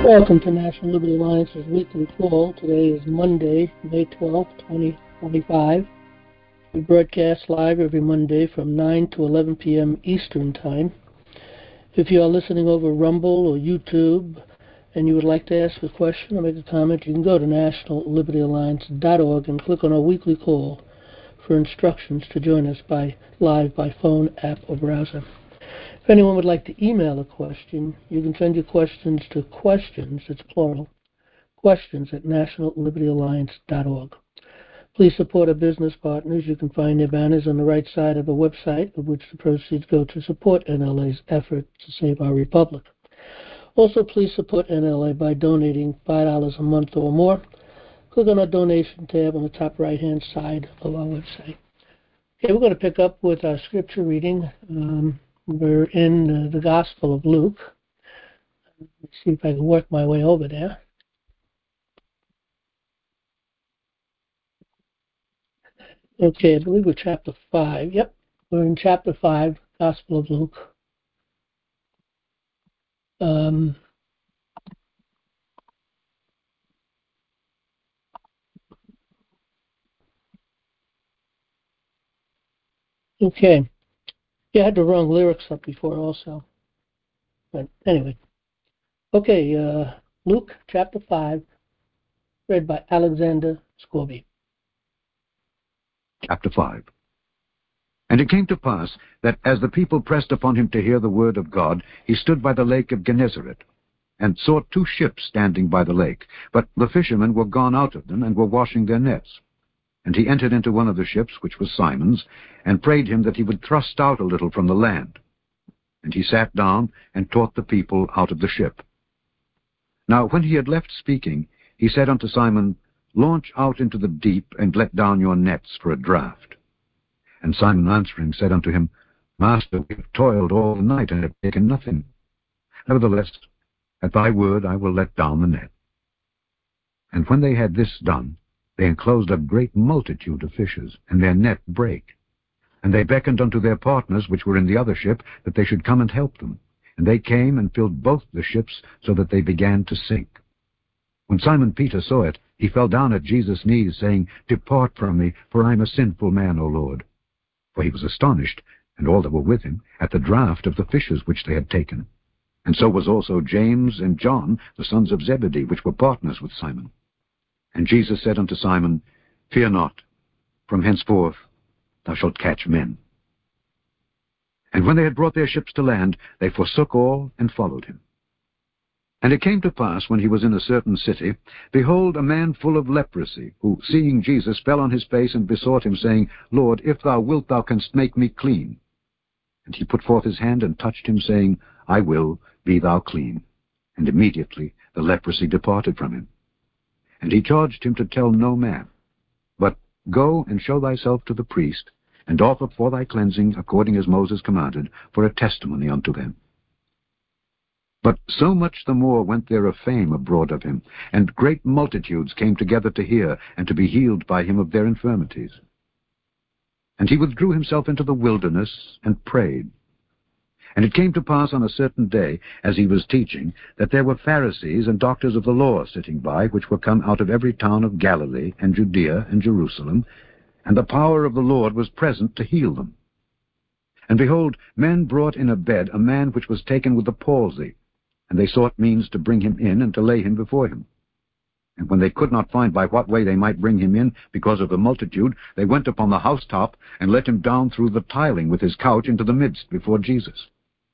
Welcome to National Liberty Alliance's weekly call. Today is Monday, May 12th, 2025. We broadcast live every Monday from 9 to 11 p.m. Eastern Time. If you are listening over Rumble or YouTube and you would like to ask a question or make a comment, you can go to nationallibertyalliance.org and click on our weekly call for instructions to join us live by phone, app, or browser. If anyone would like to email a question, you can send your questions to questions, it's plural, questions at nationallibertyalliance.org. Please support our business partners. You can find their banners on the right side of the website, of which the proceeds go to support NLA's effort to save our republic. Also, please support NLA by donating $5 a month or more. Click on our donation tab on the top right-hand side of our website. Okay, we're going to pick up with our scripture reading. We're in the Gospel of Luke. Let's see if I can work my way over there. Okay, I believe we're chapter 5. Yep, we're in chapter 5, Gospel of Luke. Okay. Yeah, I had the wrong lyrics up before also. But anyway. Okay, Luke chapter 5, read by Alexander Scorby. Chapter 5. And it came to pass that as the people pressed upon him to hear the word of God, he stood by the lake of Gennesaret, and saw 2 ships standing by the lake. But the fishermen were gone out of them, and were washing their nets. And he entered into one of the ships, which was Simon's, and prayed him that he would thrust out a little from the land. And he sat down, and taught the people out of the ship. Now when he had left speaking, he said unto Simon, Launch out into the deep, and let down your nets for a draught. And Simon answering said unto him, Master, we have toiled all the night, and have taken nothing. Nevertheless, at thy word I will let down the net. And when they had this done, they enclosed a great multitude of fishes, and their net brake. And they beckoned unto their partners, which were in the other ship, that they should come and help them. And they came and filled both the ships, so that they began to sink. When Simon Peter saw it, he fell down at Jesus' knees, saying, Depart from me, for I am a sinful man, O Lord. For he was astonished, and all that were with him, at the draught of the fishes which they had taken. And so was also James and John, the sons of Zebedee, which were partners with Simon. And Jesus said unto Simon, Fear not, from henceforth thou shalt catch men. And when they had brought their ships to land, they forsook all, and followed him. And it came to pass, when he was in a certain city, behold, a man full of leprosy, who, seeing Jesus, fell on his face, and besought him, saying, Lord, if thou wilt, thou canst make me clean. And he put forth his hand, and touched him, saying, I will, be thou clean. And immediately the leprosy departed from him. And he charged him to tell no man, but go and show thyself to the priest, and offer for thy cleansing, according as Moses commanded, for a testimony unto them. But so much the more went there a fame abroad of him, and great multitudes came together to hear, and to be healed by him of their infirmities. And he withdrew himself into the wilderness, and prayed. And it came to pass on a certain day, as he was teaching, that there were Pharisees and doctors of the law sitting by, which were come out of every town of Galilee, and Judea, and Jerusalem, and the power of the Lord was present to heal them. And behold, men brought in a bed a man which was taken with the palsy, and they sought means to bring him in, and to lay him before him. And when they could not find by what way they might bring him in, because of the multitude, they went upon the housetop, and let him down through the tiling with his couch into the midst before Jesus.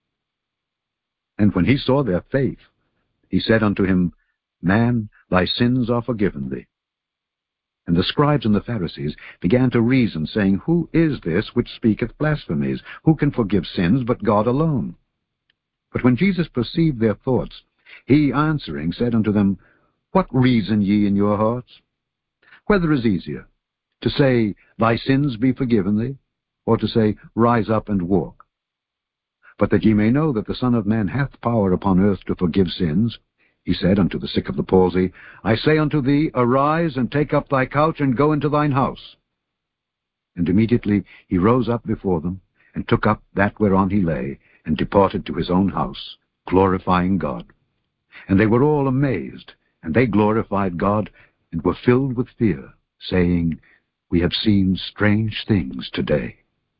And when he saw their faith, he said unto him, Man, thy sins are forgiven thee. And the scribes and the Pharisees began to reason, saying, Who is this which speaketh blasphemies? Who can forgive sins but God alone? But when Jesus perceived their thoughts, he answering said unto them, What reason ye in your hearts? Whether is easier, to say, Thy sins be forgiven thee, or to say, Rise up and walk? But that ye may know that the Son of Man hath power upon earth to forgive sins, he said unto the sick of the palsy, I say unto thee, Arise, and take up thy couch, and go into thine house. And immediately he rose up before them, and took up that whereon he lay, and departed to his own house, glorifying God. And they were all amazed, and they glorified God, and were filled with fear, saying, "We have seen strange things today."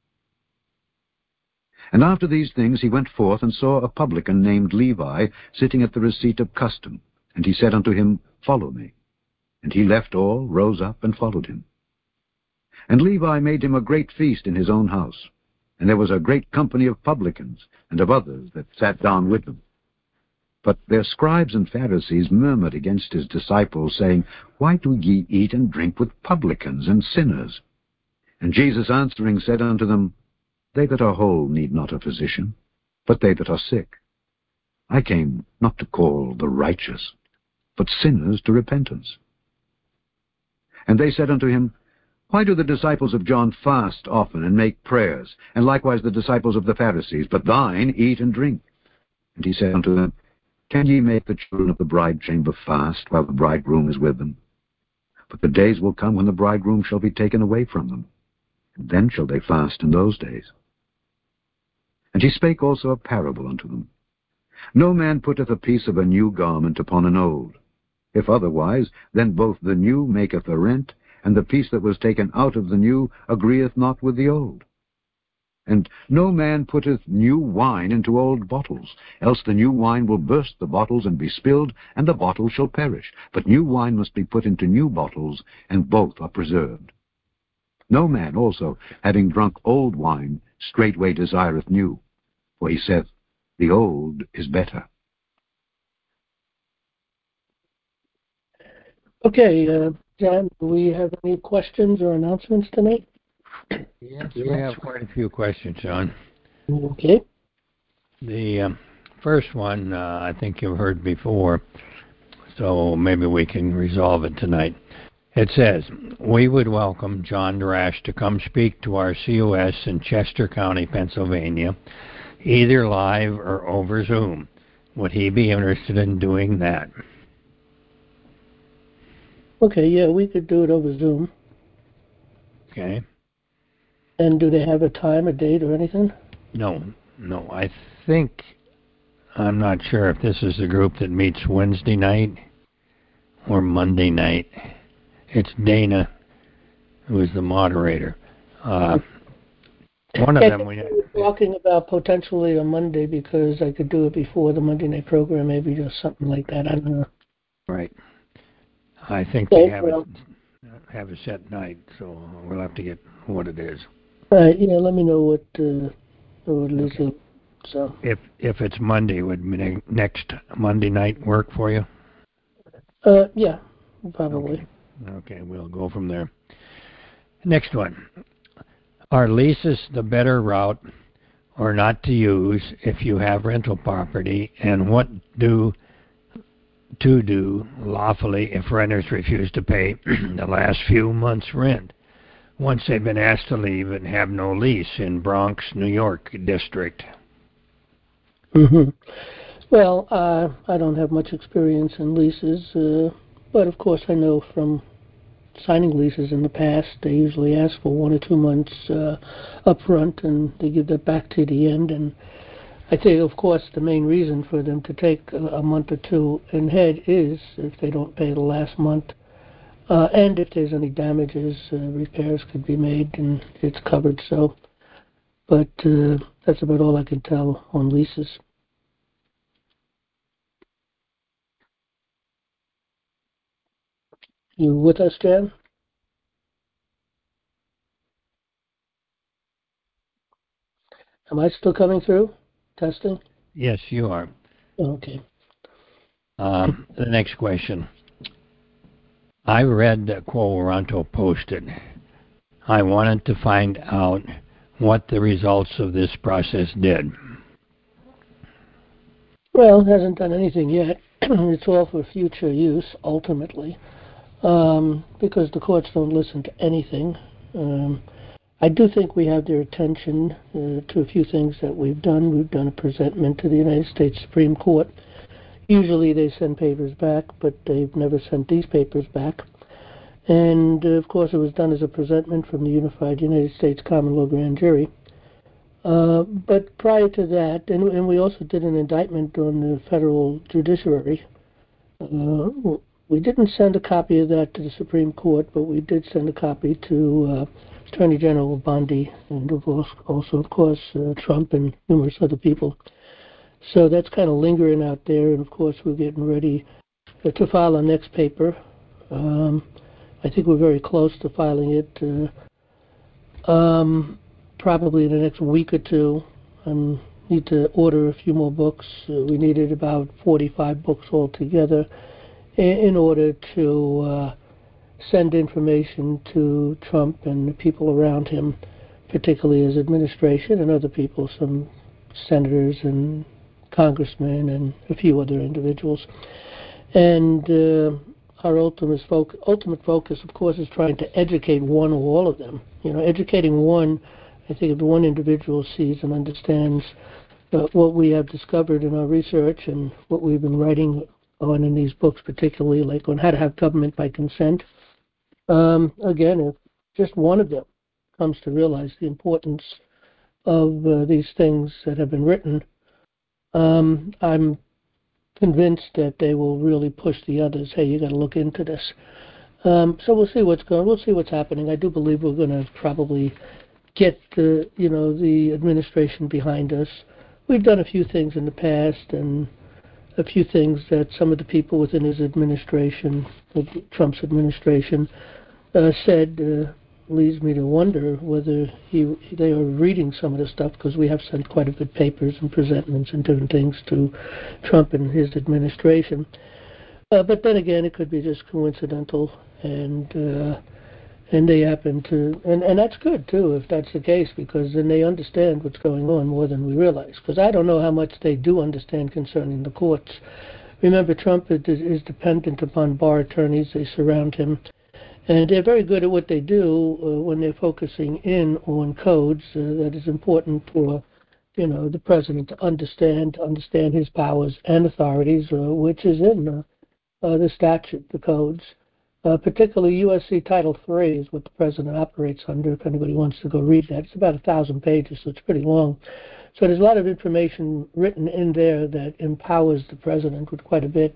And after these things he went forth and saw a publican named Levi sitting at the receipt of custom. And he said unto him, "Follow me." And he left all, rose up, and followed him. And Levi made him a great feast in his own house. And there was a great company of publicans, and of others that sat down with them. But their scribes and Pharisees murmured against his disciples, saying, "Why do ye eat and drink with publicans and sinners?" And Jesus answering said unto them, "They that are whole need not a physician, but they that are sick. I came not to call the righteous, but sinners to repentance." And they said unto him, "Why do the disciples of John fast often and make prayers, and likewise the disciples of the Pharisees, but thine eat and drink?" And he said unto them, "Can ye make the children of the bride chamber fast while the bridegroom is with them? But the days will come when the bridegroom shall be taken away from them, and then shall they fast in those days." And he spake also a parable unto them. "No man putteth a piece of a new garment upon an old. If otherwise, then both the new maketh a rent, and the piece that was taken out of the new agreeth not with the old. And no man putteth new wine into old bottles, else the new wine will burst the bottles and be spilled, and the bottles shall perish. But new wine must be put into new bottles, and both are preserved. No man also, having drunk old wine, straightway desireth new, for he saith, The old is better." Okay, John, do we have any questions or announcements tonight? Yes, we have quite a few questions, John. Okay. The first one I think you've heard before, so maybe we can resolve it tonight. It says, "We would welcome John Drash to come speak to our COS in Chester County, Pennsylvania, either live or over Zoom. Would he be interested in doing that?" Okay, yeah, we could do it over Zoom. Okay. And do they have a time, a date, or anything? No. I think, I'm not sure if this is the group that meets Wednesday night or Monday night. It's Dana who is the moderator. One of them we were talking about potentially a Monday because I could do it before the Monday night program, maybe just something like that. I don't know. Right. I think they have a set night, so we'll have to get what it is. Right. Yeah. Let me know what Lisa. Okay. So. If it's Monday, would next Monday night work for you? Yeah, probably. Okay, we'll go from there. Next one. Are leases the better route or not to use if you have rental property, and what to do lawfully if renters refuse to pay the last few months' rent once they've been asked to leave and have no lease in Bronx, New York district? Mm-hmm. Well, I don't have much experience in leases, but of course I know from signing leases in the past, they usually ask for 1 or 2 months up front, and they give that back to the end. And I think, of course, the main reason for them to take a month or two in head is if they don't pay the last month, and if there's any damages, repairs could be made, and it's covered. So, but that's about all I can tell on leases. You with us, Jan? Am I still coming through? Testing? Yes, you are. Okay. The next question. I read that Quo Warranto posted. I wanted to find out what the results of this process did. Well, it hasn't done anything yet. It's all for future use, ultimately, because the courts don't listen to anything. I do think we have their attention to a few things that we've done. We've done a presentment to the United States Supreme Court. Usually they send papers back, but they've never sent these papers back. And, of course, it was done as a presentment from the Unified United States Common Law Grand Jury. But prior to that, and we also did an indictment on the federal judiciary We didn't send a copy of that to the Supreme Court, but we did send a copy to Attorney General Bondi and also, of course, Trump and numerous other people. So that's kind of lingering out there, and of course we're getting ready to file our next paper. I think we're very close to filing it, probably in the next week or two. Need to order a few more books. We needed about 45 books altogether in order to send information to Trump and the people around him, particularly his administration and other people, some senators and congressmen and a few other individuals. And our ultimate focus, of course, is trying to educate one or all of them. Educating one, I think if one individual sees and understands what we have discovered in our research and what we've been writing on in these books, particularly like on how to have government by consent, again, if just one of them comes to realize the importance of these things that have been written, I'm convinced that they will really push the others. Hey, you got to look into this. So we'll see what's happening. I do believe we're going to probably get the administration behind us. We've done a few things in the past, and a few things that some of the people within his administration, Trump's administration, said leads me to wonder whether they are reading some of the stuff, because we have sent quite a bit papers and presentments and different things to Trump and his administration. But then again, it could be just coincidental, and they happen to, and that's good too if that's the case, because then they understand what's going on more than we realize. Because I don't know how much they do understand concerning the courts. Remember, Trump is dependent upon bar attorneys. They surround him. And they're very good at what they do when they're focusing in on codes that is important for, the president to understand his powers and authorities, which is in the statute, the codes. Particularly USC Title III is what the president operates under, if anybody wants to go read that. It's about 1,000 pages, so it's pretty long. So there's a lot of information written in there that empowers the president with quite a bit.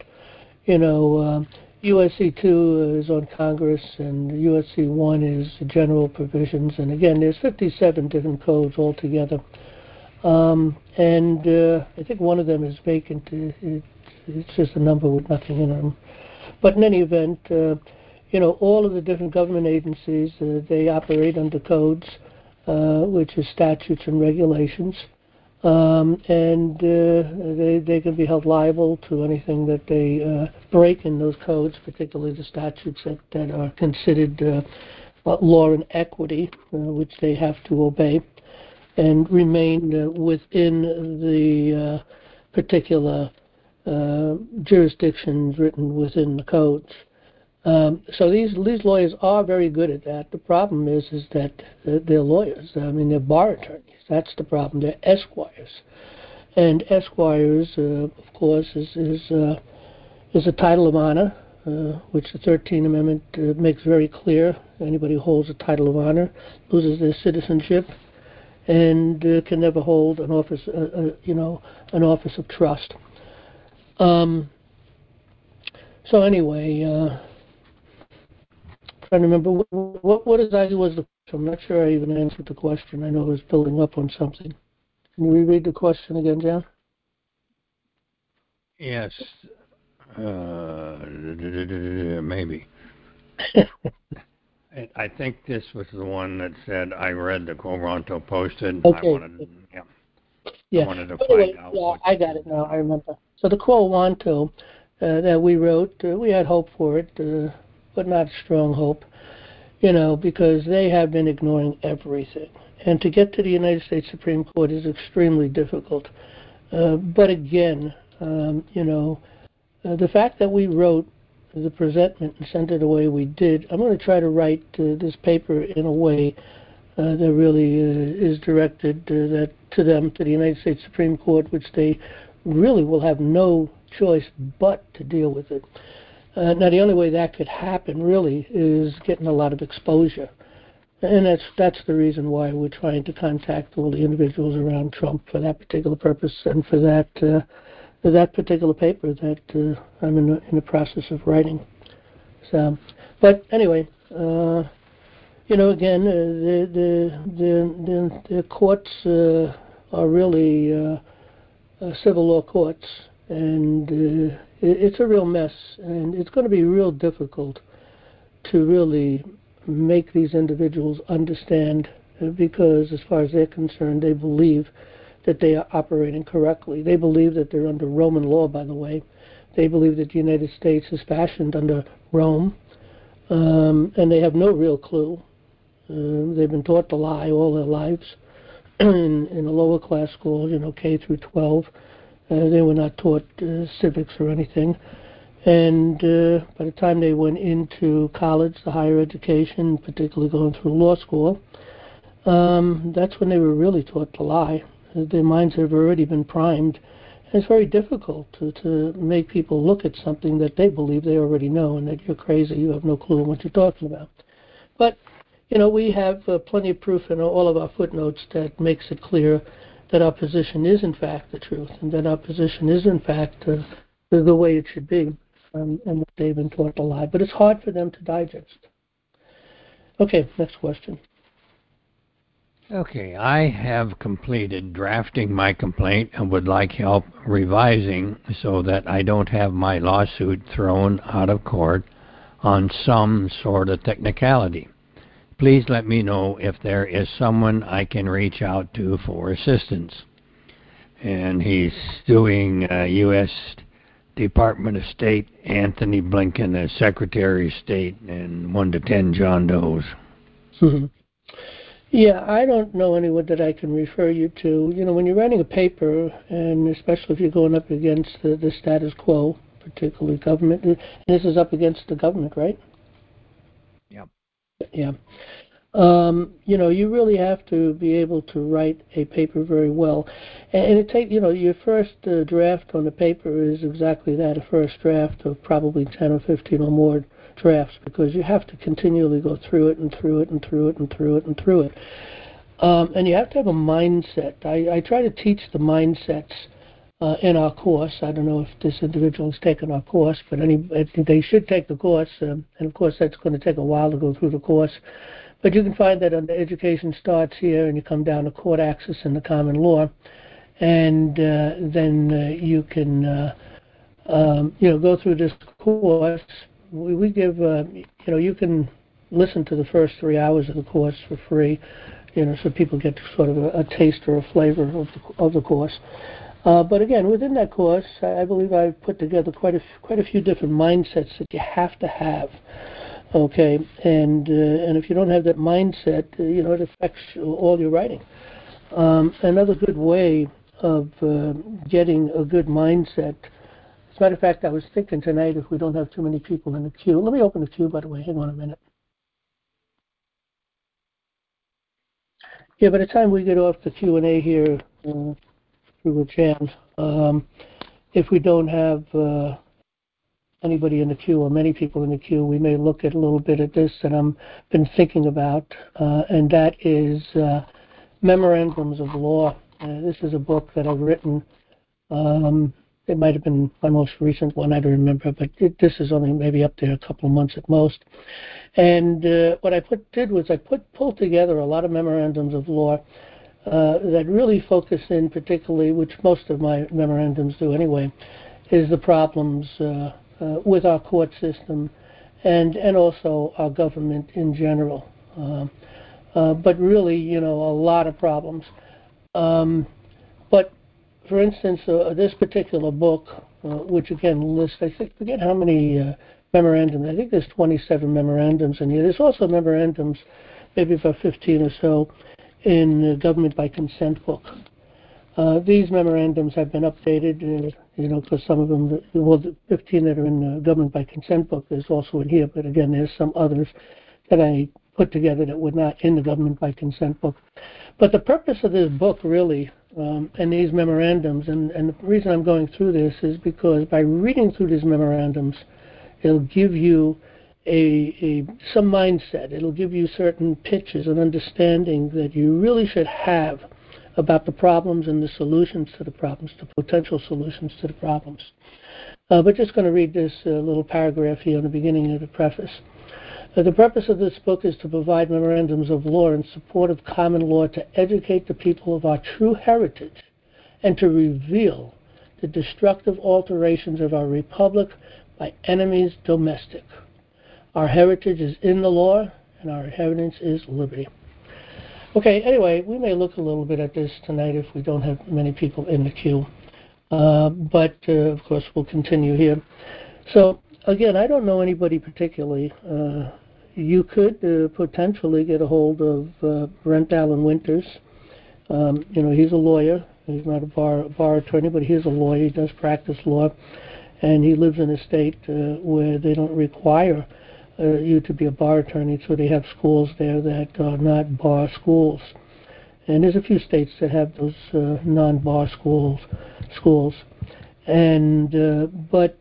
USC 2 is on Congress, and USC 1 is general provisions. And again, there's 57 different codes altogether. And I think one of them is vacant. It's just a number with nothing in them. But in any event, all of the different government agencies, they operate under codes, which is statutes and regulations. And they can be held liable to anything that they break in those codes, particularly the statutes that are considered law and equity, which they have to obey and remain within the particular jurisdictions written within the codes. So these lawyers are very good at that. The problem is that they're lawyers. They're bar attorneys. That's the problem. They're esquires, and esquires, of course, is a title of honor, which the 13th Amendment makes very clear. Anybody who holds a title of honor loses their citizenship and can never hold an office, an office of trust. So anyway. Trying to remember what exactly was the question. I'm not sure I even answered the question. I know it was building up on something. Can you reread the question again, John? Yes. Maybe. I think this was the one that said, I read the Quo Ronto posted. Okay. I wanted to find out. Yeah, I got it now. I remember. So the Quo Ronto that we wrote, we had hope for it, but not strong hope, because they have been ignoring everything. And to get to the United States Supreme Court is extremely difficult. But again, the fact that we wrote the presentment and sent it the way we did, I'm going to try to write this paper in a way that really is directed to them, to the United States Supreme Court, which they really will have no choice but to deal with it. Now, the only way that could happen, really, is getting a lot of exposure. And that's the reason why we're trying to contact all the individuals around Trump for that particular purpose, and for that that particular paper that I'm in the process of writing. So, but anyway, again, the courts are really civil law courts, and it's a real mess, and it's going to be real difficult to really make these individuals understand, because as far as they're concerned, they believe that they are operating correctly. They believe that they're under Roman law, by the way. They believe that the United States is fashioned under Rome, and they have no real clue. They've been taught to lie all their lives in a lower class school, K through 12. They were not taught civics or anything. And by the time they went into college, the higher education, particularly going through law school, that's when they were really taught to lie. Their minds have already been primed. And it's very difficult to make people look at something that they believe they already know, and that you're crazy, you have no clue what you're talking about. But, we have plenty of proof in all of our footnotes that makes it clear that our position is in fact the truth, and that our position is in fact the way it should be, and that they've been taught to lie. But it's hard for them to digest. Okay, next question. Okay, I have completed drafting my complaint and would like help revising so that I don't have my lawsuit thrown out of court on some sort of technicality. Please let me know if there is someone I can reach out to for assistance. And he's suing U.S. Department of State Anthony Blinken as Secretary of State and 1 to 10 John Does. Yeah, I don't know anyone that I can refer you to. When you're writing a paper, and especially if you're going up against the status quo, particularly government, and this is up against the government, right? Yep. Yeah. You really have to be able to write a paper very well. And it takes, your first draft on the paper is exactly that, a first draft of probably 10 or 15 or more drafts, because you have to continually go through it and through it and through it and through it and through it. And you have to have a mindset. I try to teach the mindsets in our course. I don't know if this individual has taken our course, but they should take the course. And of course, that's going to take a while to go through the course. But you can find that under Education Starts Here, and you come down to Court Access and the Common Law, and then you can go through this course. We give you can listen to the first 3 hours of the course for free, so people get sort of a taste or a flavor of the course. But again, within that course, I believe I've put together quite a few different mindsets that you have to have. Okay, and if you don't have that mindset, it affects all your writing. Another good way of getting a good mindset. As a matter of fact, I was thinking tonight, if we don't have too many people in the queue. Let me open the queue, by the way. Hang on a minute. Yeah, by the time we get off the Q&A here through the Jan, if we don't have anybody in the queue or many people in the queue, we may look at a little bit at this that I've been thinking about, and that is Memorandums of Law. This is a book that I've written. It might have been my most recent one, I don't remember, but this is only maybe up there a couple of months at most. And what I did was I pulled together a lot of memorandums of law that really focus in particularly, which most of my memorandums do anyway, is the problems with our court system and also our government in general. But really, a lot of problems. But for instance, this particular book, which again lists, I forget how many memorandums. I think there's 27 memorandums in here. There's also memorandums, maybe about 15 or so, in the Government by Consent book. These memorandums have been updated, because some of them, the 15 that are in the Government by Consent book is also in here, but again, there's some others that I put together that were not in the Government by Consent book. But the purpose of this book really, and these memorandums, and the reason I'm going through this is because by reading through these memorandums, it'll give you some mindset. It'll give you certain pitches and understanding that you really should have about the problems and the solutions to the problems, the potential solutions to the problems. But just going to read this little paragraph here in the beginning of the preface. The purpose of this book is to provide memorandums of law in support of common law to educate the people of our true heritage and to reveal the destructive alterations of our republic by enemies domestic. Our heritage is in the law, and our inheritance is liberty. Okay, anyway, we may look a little bit at this tonight if we don't have many people in the queue. But, of course, we'll continue here. So, again, I don't know anybody particularly. You could potentially get a hold of Brent Allen Winters. He's a lawyer. He's not a bar attorney, but he's a lawyer. He does practice law. And he lives in a state where they don't require you to be a bar attorney, so they have schools there that are not bar schools. And there's a few states that have those non-bar schools. And but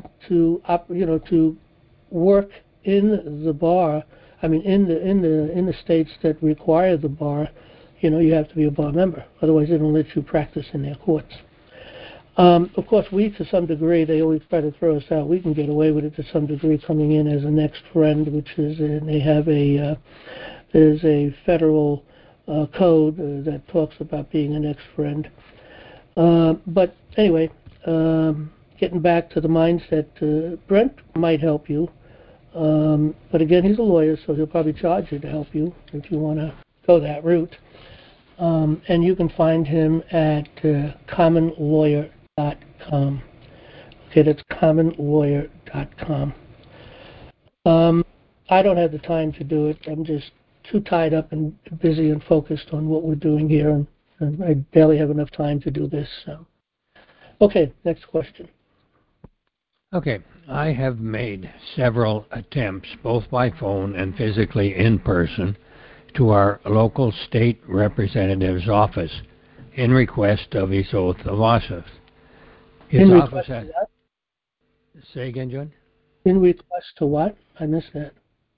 to work in the bar, I mean in the states that require the bar, you have to be a bar member. Otherwise, they don't let you practice in their courts. Of course, we, to some degree, they always try to throw us out. We can get away with it to some degree, coming in as a next friend, which is they have there's a federal code that talks about being a next friend. But anyway, getting back to the mindset, Brent might help you. But again, he's a lawyer, so he'll probably charge you to help you if you want to go that route. And you can find him at commonlawyer.com. Okay, that's commonlawyer.com. I don't have the time to do it. I'm just too tied up and busy and focused on what we're doing here, and I barely have enough time to do this. So. Okay, next question. Okay, I have made several attempts, both by phone and physically in person, to our local state representative's office in request of his oath of office. His office has... Say again, John? In request to what? I missed that.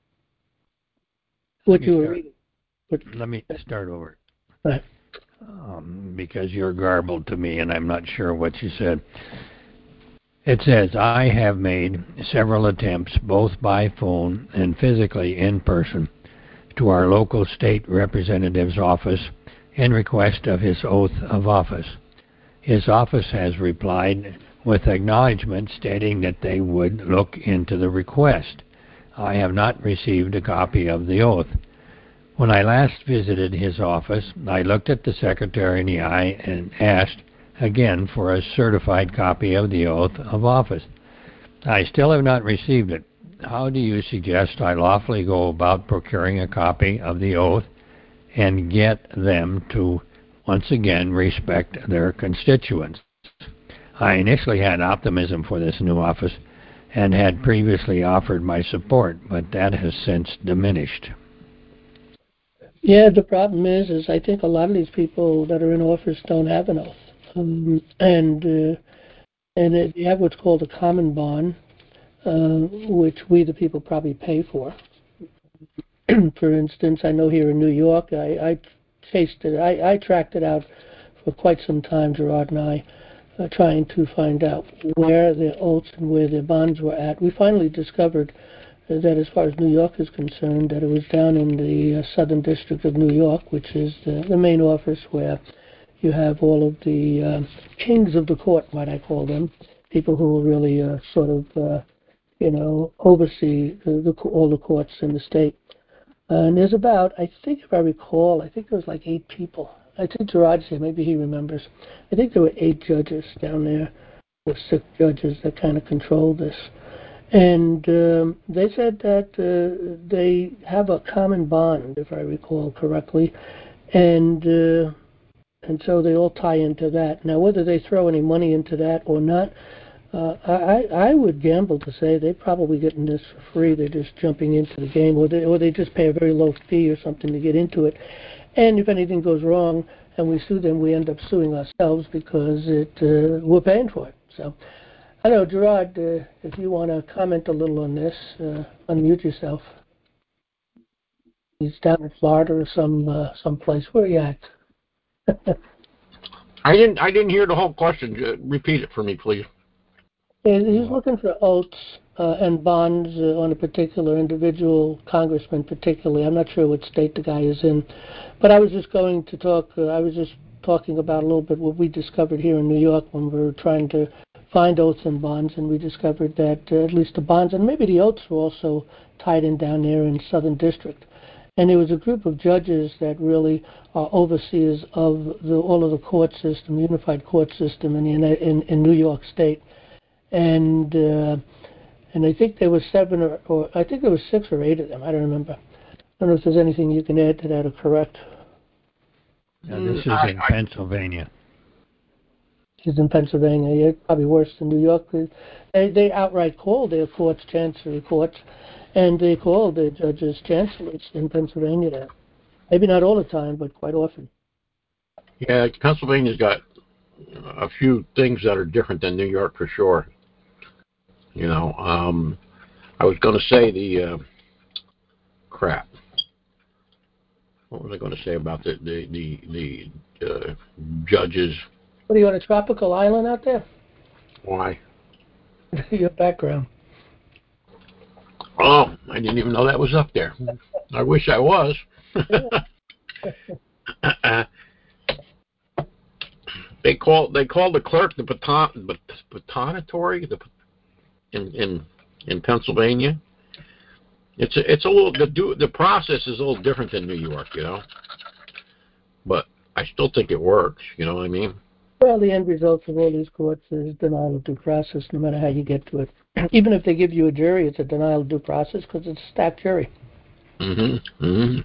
What you were reading. Let me start over. Right. Because you're garbled to me and I'm not sure what you said. It says, I have made several attempts, both by phone and physically in person, to our local state representative's office in request of his oath of office. His office has replied with acknowledgement stating that they would look into the request. I have not received a copy of the oath. When I last visited his office, I looked at the secretary in the eye and asked again for a certified copy of the oath of office. I still have not received it. How do you suggest I lawfully go about procuring a copy of the oath and get them to once again respect their constituents? I initially had optimism for this new office and had previously offered my support, but that has since diminished. Yeah, the problem is I think a lot of these people that are in office don't have an oath. And they have what's called a common bond, which we the people probably pay for. For instance, I know here in New York, I tracked it out for quite some time, Gerard and I, trying to find out where their oaths and where their bonds were at. We finally discovered that as far as New York is concerned, that it was down in the Southern District of New York, which is the main office where you have all of the kings of the court, might I call them, people who will really oversee all the courts in the state. And there's about, I think if I recall, I think there was like 8 people. I think Gerard's here, maybe he remembers. I think there were 8 judges down there, or 6 judges that kind of controlled this. And they said that they have a common bond, if I recall correctly, and so they all tie into that. Now, whether they throw any money into that or not, I would gamble to say they're probably getting this for free. They're just jumping into the game, or they just pay a very low fee or something to get into it. And if anything goes wrong and we sue them, we end up suing ourselves because we're paying for it. So, I don't know, Gerard, if you want to comment a little on this, unmute yourself. He's down in Florida or some place. Where are you at? I didn't hear the whole question. Repeat it for me, please. He's looking for oaths and bonds on a particular individual congressman, particularly. I'm not sure what state the guy is in, but I was just going to talk. I was just talking about a little bit what we discovered here in New York when we were trying to find oaths and bonds, and we discovered that at least the bonds and maybe the oaths were also tied in down there in Southern District. And there was a group of judges that really are overseers of all of the court system, the unified court system in New York State. And I think there was 7 or I think there was 6 or 8 of them. I don't remember. I don't know if there's anything you can add to that or correct. Now, this is in Pennsylvania. This is in Pennsylvania. Yeah, probably worse than New York. They outright call their courts chancery courts, and they call their judges chancellors in Pennsylvania now. Maybe not all the time, but quite often. Yeah, Pennsylvania's got a few things that are different than New York for sure. You know, I was going to say crap. What was I going to say about the judges? What are you on a tropical island out there? Why? Your background. Oh, I didn't even know that was up there. I wish I was. They call the clerk the batonatory in Pennsylvania. It's a little the process is a little different than New York, you know. But I still think it works. You know what I mean? Well, the end result of all these courts is denial of due process, no matter how you get to it. Even if they give you a jury, it's a denial of due process because it's a stacked jury. Mm-hmm. Mm-hmm.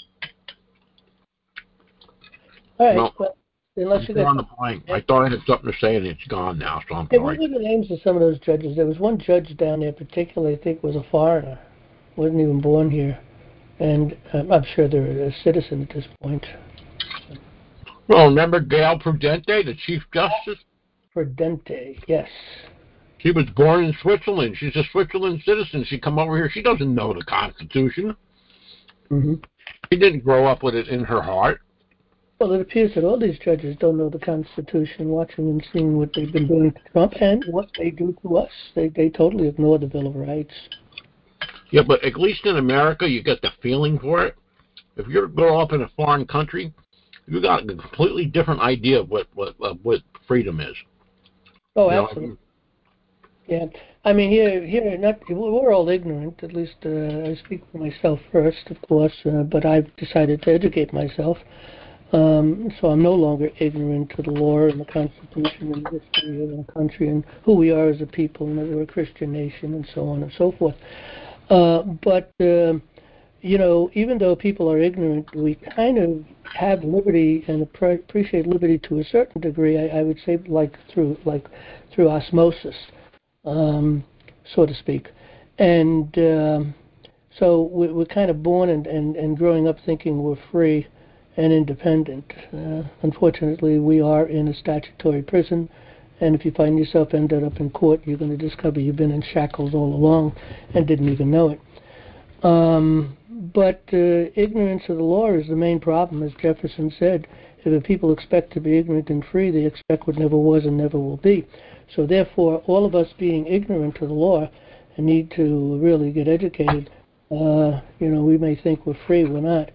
All right. Well, unless you on the point. I thought I had something to say, and it's gone now, so I'm sorry. What were the names of some of those judges? There was one judge down there, particularly, I think, was a foreigner, wasn't even born here, and I'm sure they're a citizen at this point. Well, remember Gail Prudente, the Chief Justice? Prudente, yes. She was born in Switzerland. She's a Switzerland citizen. She come over here. She doesn't know the Constitution. Mm-hmm. She didn't grow up with it in her heart. Well, it appears that all these judges don't know the Constitution, watching and seeing what they've been doing to Trump and what they do to us. They totally ignore the Bill of Rights. Yeah, but at least in America, you get the feeling for it. If you grow up in a foreign country, you got a completely different idea of what freedom is. Oh, absolutely. Yeah, I mean, we're all ignorant. At least I speak for myself first, of course. But I've decided to educate myself, so I'm no longer ignorant to the law and the Constitution and the history of the country and who we are as a people and that we're a Christian nation and so on and so forth. But you know, even though people are ignorant, we kind of have liberty and appreciate liberty to a certain degree. I would say, through osmosis. So to speak. And so we're kind of born and growing up thinking we're free and independent. Unfortunately, we are in a statutory prison, and if you find yourself ended up in court, you're going to discover you've been in shackles all along and didn't even know it. But ignorance of the law is the main problem, as Jefferson said. If the people expect to be ignorant and free, they expect what never was and never will be. So therefore, all of us being ignorant of the law and need to really get educated, we may think we're free, we're not.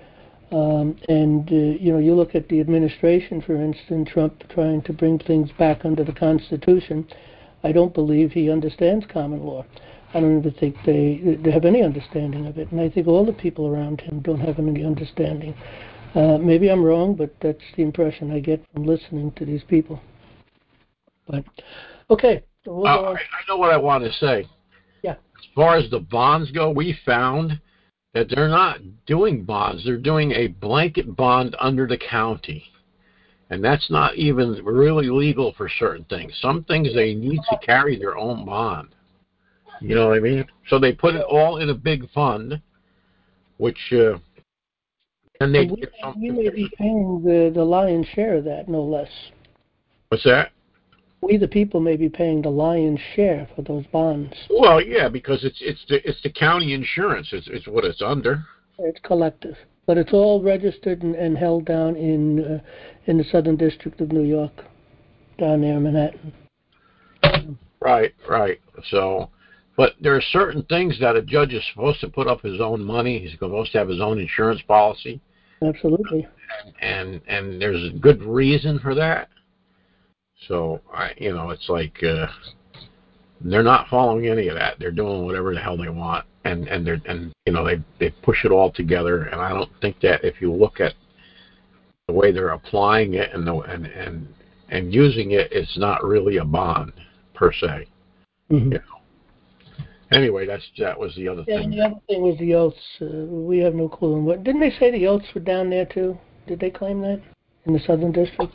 You look at the administration, for instance, Trump trying to bring things back under the Constitution. I don't believe he understands common law. I don't even think they have any understanding of it. And I think all the people around him don't have any understanding. Maybe I'm wrong, but that's the impression I get from listening to these people. But, okay. So we'll go on. I know what I want to say. Yeah. As far as the bonds go, we found that they're not doing bonds. They're doing a blanket bond under the county. And that's not even really legal for certain things. Some things they need to carry their own bond. You know what I mean? So they put it all in a big fund, which and they get something. We may be paying the lion's share of that, no less. What's that? We, the people, may be paying the lion's share for those bonds. Well, yeah, because it's the county insurance. It's what it's under. It's collective. But it's all registered and held down in the Southern District of New York, down there in Manhattan. Right. So, but there are certain things that a judge is supposed to put up his own money. He's supposed to have his own insurance policy. Absolutely. And there's a good reason for that. So it's like they're not following any of that. They're doing whatever the hell they want, and they push it all together. And I don't think that if you look at the way they're applying it and using it, it's not really a bond per se. Mm-hmm. Anyway, that was the other thing. And the other thing was the oaths. We have no clue on what. Didn't they say the oaths were down there too? Did they claim that in the Southern District?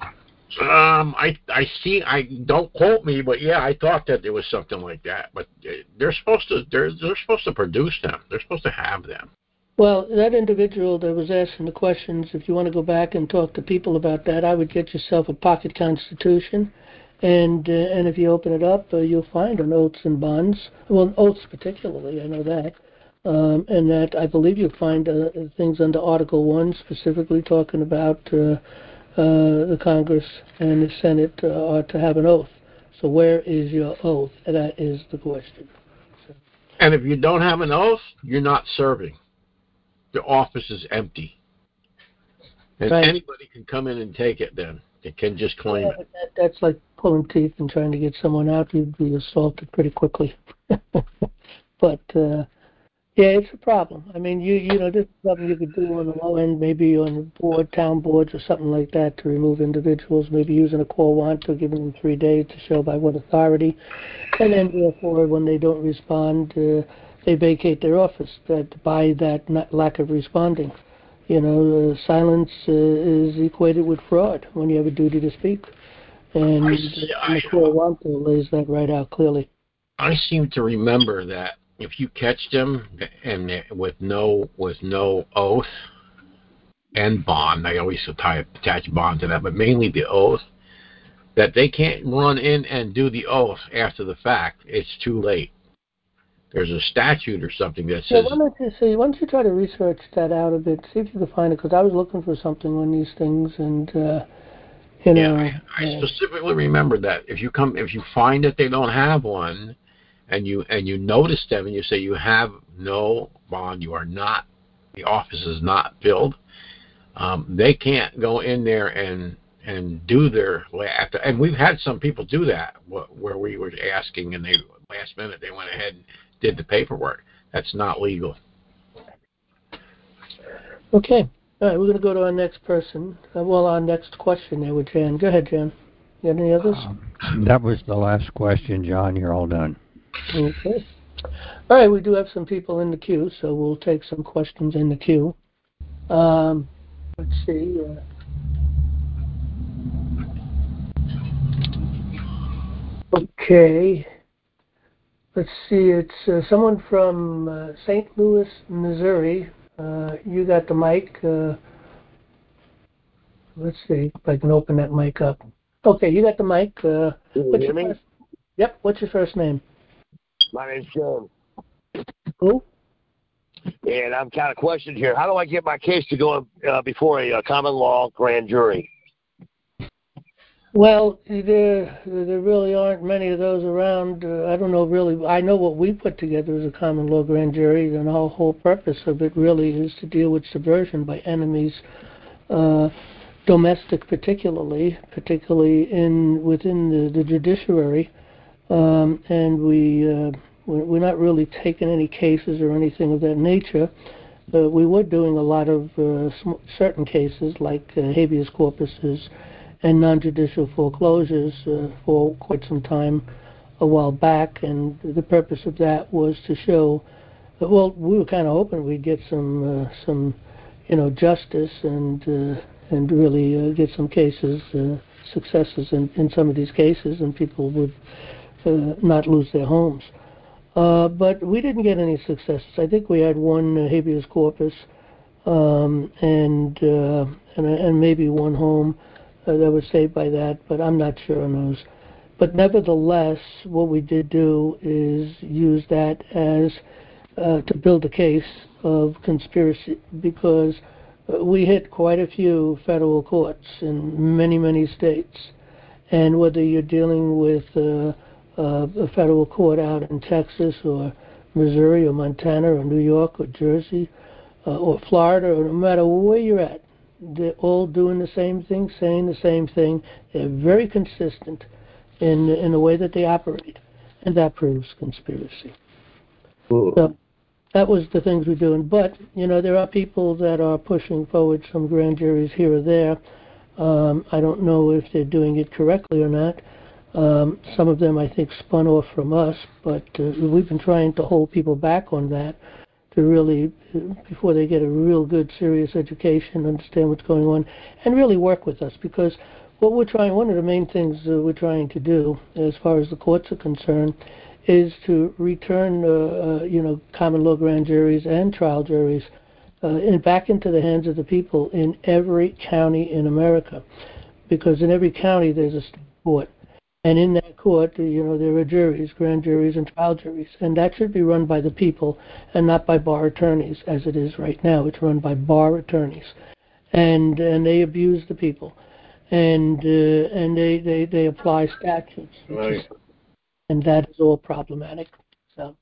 I see. I don't quote me, but yeah, I thought that there was something like that. But they're supposed to produce them. They're supposed to have them. Well, that individual that was asking the questions, if you want to go back and talk to people about that, I would get yourself a pocket constitution, and if you open it up, you'll find an oaths and bonds. Well, oaths particularly, I know that. And that I believe you'll find things under Article 1 specifically talking about the Congress and the Senate are to have an oath. So where is your oath? That is the question. So. And if you don't have an oath, you're not serving. The office is empty. And right. Anybody can come in and take it then. They can just claim it. That's like pulling teeth and trying to get someone out. You'd be assaulted pretty quickly. But yeah, it's a problem. I mean, this is something you could do on the low end, maybe on town boards or something like that to remove individuals, maybe using a quo warrant or giving them 3 days to show by what authority. And then, therefore, when they don't respond, they vacate their office by that lack of responding. Silence is equated with fraud when you have a duty to speak. And the quo warrant lays that right out clearly. I seem to remember that if you catch them and with no oath and bond, I always attach bond to that, but mainly the oath, that they can't run in and do the oath after the fact. It's too late. There's a statute or something that says... Why don't you try to research that out a bit, see if you can find it, because I was looking for something on these things, and, I specifically remember that. If you find that they don't have one, and you notice them and you say you have no bond, the office is not filled, they can't go in there and do their and we've had some people do that where we were asking and they last minute they went ahead and did the paperwork. That's not legal. Okay. All right, we're going to go to our next person. Our next question there with Jan. Go ahead, Jan. You got any others? That was the last question, John. You're all done. Okay. All right, we do have some people in the queue, so we'll take some questions in the queue. Let's see. Okay. Let's see. It's someone from St. Louis, Missouri. You got the mic. Let's see if I can open that mic up. Okay, you got the mic. Can you hear me? Yep. What's your first name? My name's John. Who? And I'm kind of questioned here. How do I get my case to go before a common law grand jury? Well, there really aren't many of those around. I don't know really. I know what we put together as a common law grand jury, and our whole purpose of it really is to deal with subversion by enemies, domestic particularly within the judiciary, and we're not really taking any cases or anything of that nature. We were doing a lot of certain cases like habeas corpuses and non-judicial foreclosures for quite some time a while back, and the purpose of that was to show we were kind of hoping we'd get some justice and really get some cases, successes in some of these cases, and people would not lose their homes. But we didn't get any successes. I think we had one habeas corpus and maybe one home that was saved by that, but I'm not sure on those. But nevertheless, what we did do is use that as to build a case of conspiracy, because we hit quite a few federal courts in many, many states. And whether you're dealing with a federal court out in Texas or Missouri or Montana or New York or Jersey or Florida, or no matter where you're at, they're all doing the same thing, saying the same thing. They're very consistent in the way that they operate, and that proves conspiracy. So that was the things we're doing. But, there are people that are pushing forward some grand juries here or there. I don't know if they're doing it correctly or not. Some of them, I think, spun off from us, but we've been trying to hold people back on that to really, before they get a real good, serious education, understand what's going on, and really work with us. Because what we're trying, one of the main things we're trying to do, as far as the courts are concerned, is to return, common law grand juries and trial juries back into the hands of the people in every county in America. Because in every county there's a state court. And in that court, there are juries, grand juries and trial juries. And that should be run by the people and not by bar attorneys, as it is right now. It's run by bar attorneys. And they abuse the people. And they apply statutes. Right. And that is all problematic. So,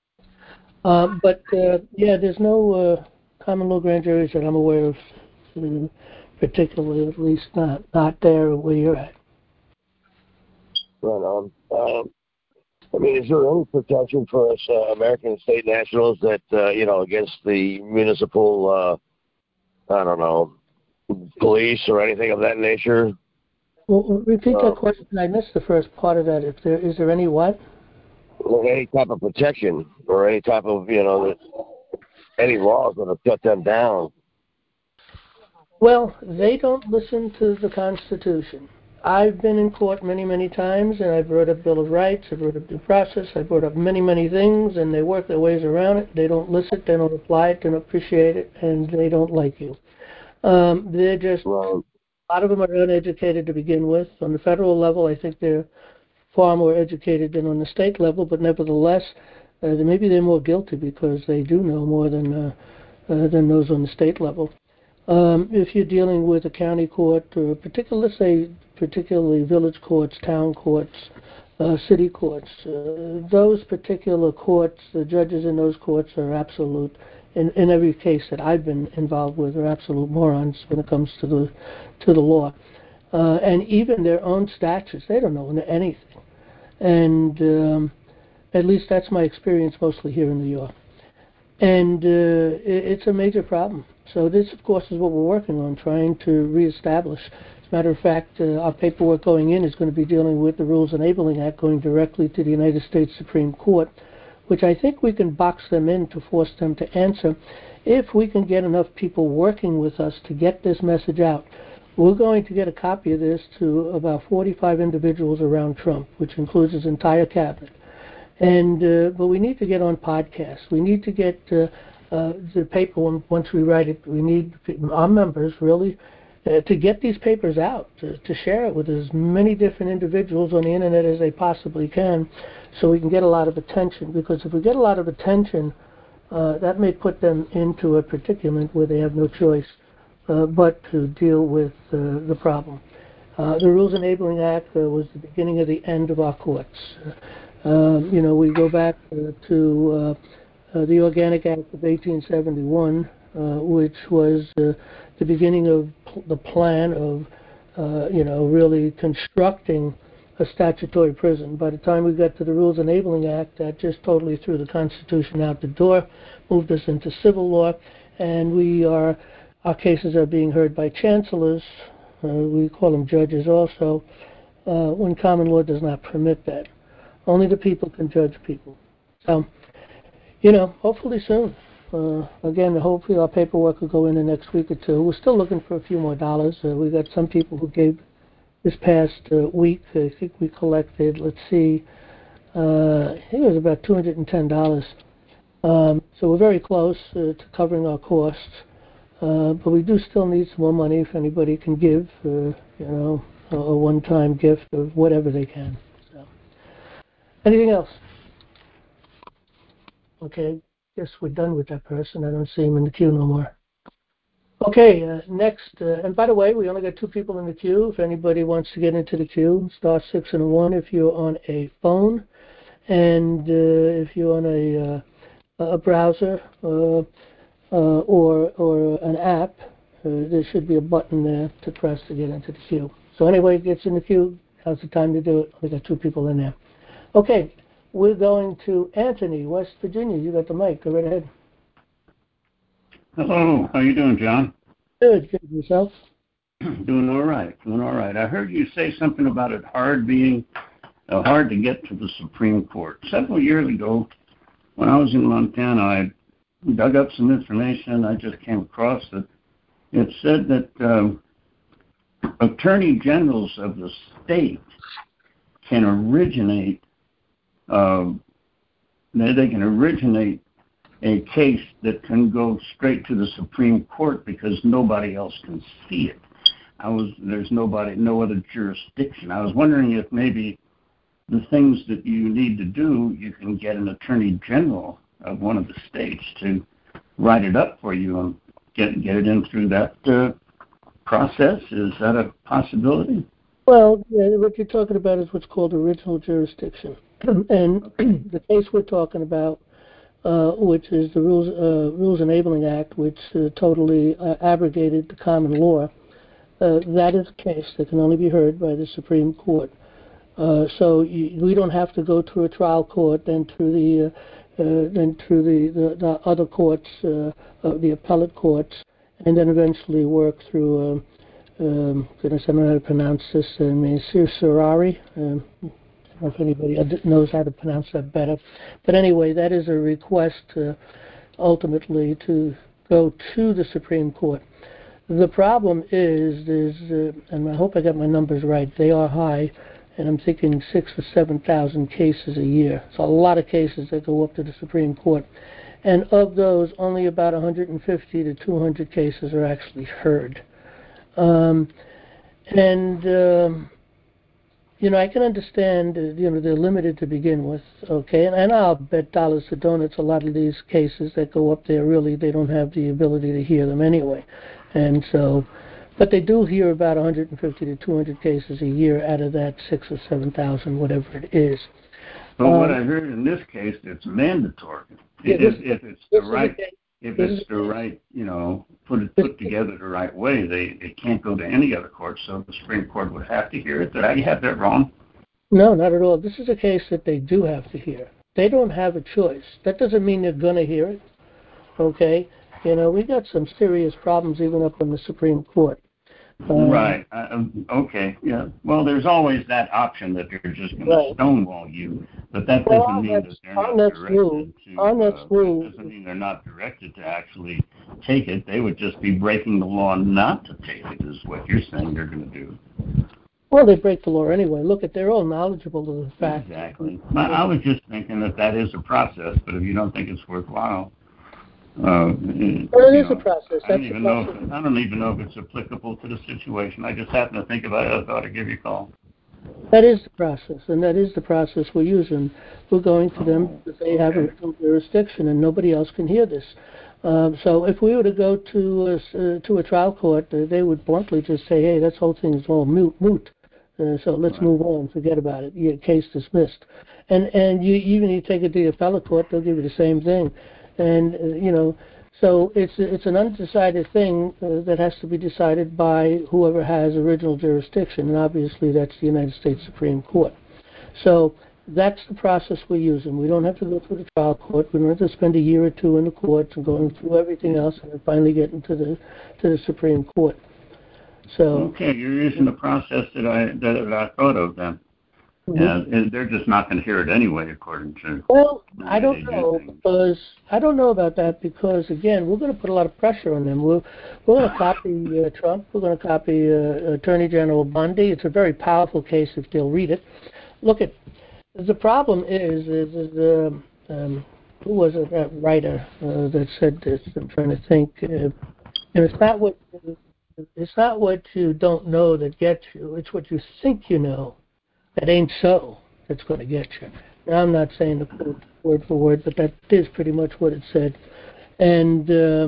there's no common law grand juries that I'm aware of, particularly, at least not there where you're at. Right on. Is there any protection for us American state nationals that, against the municipal, police or anything of that nature? Well, repeat that question. I missed the first part of that. Is there any what? Any type of protection or any type of, any laws that have shut them down? Well, they don't listen to the Constitution. I've been in court many, many times, and I've brought up Bill of Rights, I've brought up due process, I've brought up many, many things, and they work their ways around it. They don't listen, they don't apply it, they don't appreciate it, and they don't like you. They're just, a lot of them are uneducated to begin with. On the federal level, I think they're far more educated than on the state level, but nevertheless, maybe they're more guilty because they do know more than those on the state level. If you're dealing with a county court, or particularly village courts, town courts, city courts, those particular courts, the judges in those courts are absolute, in every case that I've been involved with, are absolute morons when it comes to the law. And even their own statutes, they don't know anything. And at least that's my experience mostly here in New York. And it's a major problem. So this, of course, is what we're working on, trying to reestablish. As a matter of fact, our paperwork going in is going to be dealing with the Rules Enabling Act, going directly to the United States Supreme Court, which I think we can box them in to force them to answer if we can get enough people working with us to get this message out. We're going to get a copy of this to about 45 individuals around Trump, which includes his entire cabinet. And but we need to get on podcasts. We need to get the paper, once we write it, we need our members really to get these papers out, to share it with as many different individuals on the internet as they possibly can, so we can get a lot of attention. Because if we get a lot of attention, that may put them into a predicament where they have no choice but to deal with the problem. The Rules Enabling Act was the beginning of the end of our courts. We go back to the Organic Act of 1871, which was the beginning of the plan of, really constructing a statutory prison. By the time we got to the Rules Enabling Act, that just totally threw the Constitution out the door, moved us into civil law, and our cases are being heard by chancellors, we call them judges also, when common law does not permit that. Only the people can judge people. So, hopefully soon. Again, hopefully our paperwork will go in the next week or two. We're still looking for a few more dollars. We got some people who gave this past week. I think we collected, let's see, I think it was about $210. So we're very close to covering our costs. But we do still need some more money if anybody can give, a one-time gift of whatever they can. So, anything else? Okay, guess we're done with that person. I don't see him in the queue no more. Okay, next, and by the way, we only got 2 people in the queue. If anybody wants to get into the queue, star 6 and a 1 if you're on a phone, and if you're on a browser or an app, there should be a button there to press to get into the queue. So anybody gets in the queue, now's the time to do it. We got 2 people in there. Okay, we're going to Anthony, West Virginia. You got the mic. Go right ahead. Hello, how you doing, John? Good. Good. Yourself? Doing all right. I heard you say something about it hard to get to the Supreme Court. Several years ago, when I was in Montana, I dug up some information. I just came across it. It said that attorney generals of the state can originate. They can originate a case that can go straight to the Supreme Court because nobody else can see it. There's no other jurisdiction. I was wondering if maybe the things that you need to do, you can get an attorney general of one of the states to write it up for you and get it in through that process. Is that a possibility? Well, yeah, what you're talking about is what's called original jurisdiction. And the case we're talking about, which is the Rules Enabling Act, which totally abrogated the common law, that is a case that can only be heard by the Supreme Court. So we don't have to go through a trial court, then through the other courts, the appellate courts, and then eventually work through. Goodness, I don't know how to pronounce this. Certiorari. I don't know if anybody knows how to pronounce that better. But anyway, that is a request ultimately to go to the Supreme Court. The problem is, and I hope I got my numbers right, they are high, and I'm thinking 6,000 or 7,000 cases a year. It's a lot of cases that go up to the Supreme Court. And of those, only about 150 to 200 cases are actually heard. I can understand, they're limited to begin with, okay? And I'll bet dollars to donuts a lot of these cases that go up there, really, they don't have the ability to hear them anyway. And so, but they do hear about 150 to 200 cases a year out of that 6,000 or 7,000, whatever it is. But what I heard in this case, it's mandatory. If it's the right, put together the right way, it can't go to any other court, so the Supreme Court would have to hear it. Did I have that wrong? No, not at all. This is a case that they do have to hear. They don't have a choice. That doesn't mean they're going to hear it, okay? We got some serious problems even up in the Supreme Court. Right. Okay. Yeah. Well, there's always that option that they're just going to stonewall you, but that doesn't mean that they're not directed to. That doesn't mean they're not directed to actually take it. They would just be breaking the law not to take it, is what you're saying they're going to do. Well, they break the law anyway. Look, they're all knowledgeable of the fact. Exactly. I was just thinking that is a process, but if you don't think it's worthwhile. It is a process. I don't even know if it's applicable to the situation. I just happened to think about it. I thought I'd give you a call. That is the process, and that is the process we're using. We're going to them because they have original jurisdiction, and nobody else can hear this. So if we were to go to a trial court, they would bluntly just say, "Hey, this whole thing is all moot. So let's move on. Forget about it. Your case dismissed." And even you take it to the appellate court, they'll give you the same thing. And so it's an undecided thing that has to be decided by whoever has original jurisdiction, and obviously that's the United States Supreme Court. So that's the process we're using. We don't have to go through the trial court. We don't have to spend a year or two in the courts and going through everything else, and then finally getting to the Supreme Court. So okay, you're using the process that I thought of then. Mm-hmm. And they're just not going to hear it anyway, according to. Well, I don't know about that because again, we're going to put a lot of pressure on them. We're going to copy Trump. We're going to copy Attorney General Bundy. It's a very powerful case if they'll read it. Look at the problem is who was it, that writer that said this? I'm trying to think. It's not what you don't know that gets you. It's what you think you know that ain't so that's going to get you. Now, I'm not saying the quote word for word, but that is pretty much what it said. And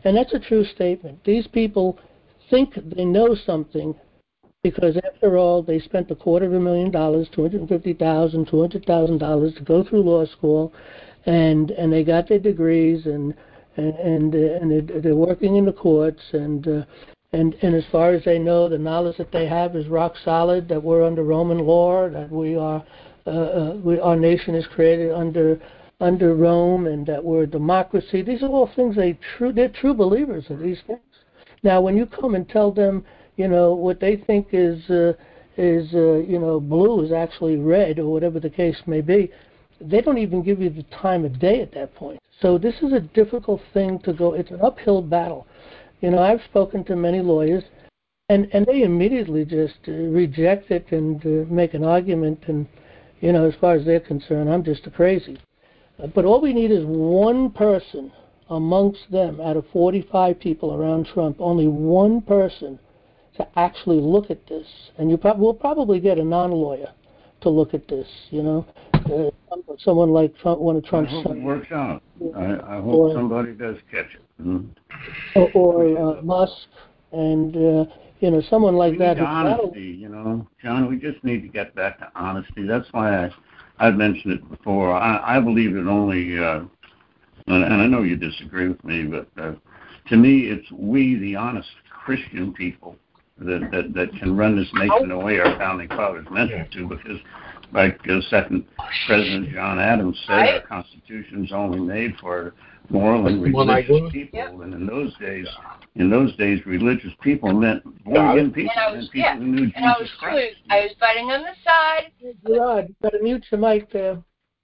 And that's a true statement. These people think they know something because, after all, they spent $250,000, $250,000, $200,000 to go through law school, and they got their degrees, and they're working in the courts, and as far as they know, the knowledge that they have is rock solid. That we're under Roman law, that our nation is created under Rome, and that we're a democracy. These are all things they're true believers of these things. Now, when you come and tell them, what they think is blue is actually red, or whatever the case may be, they don't even give you the time of day at that point. So this is a difficult thing to go. It's an uphill battle. I've spoken to many lawyers, and they immediately just reject it and make an argument. And as far as they're concerned, I'm just a crazy. But all we need is one person amongst them out of 45 people around Trump, only one person to actually look at this. And we'll probably get a non-lawyer to look at this, someone like Trump, one of Trump's sons. I hope it works out. I hope somebody does catch it. Mm-hmm. Or Musk, and someone like that. We need honesty, John. We just need to get back to honesty. That's why I've mentioned it before. I believe it only, and I know you disagree with me, but to me, it's we, the honest Christian people, that can run this nation the way our founding fathers meant it to, because like second President John Adams said, our Constitution's only made for moral and religious people. And in those days, religious people meant born-again people, and people who knew Jesus Christ. I was fighting on the side. Gerard, you got to mute your mic there.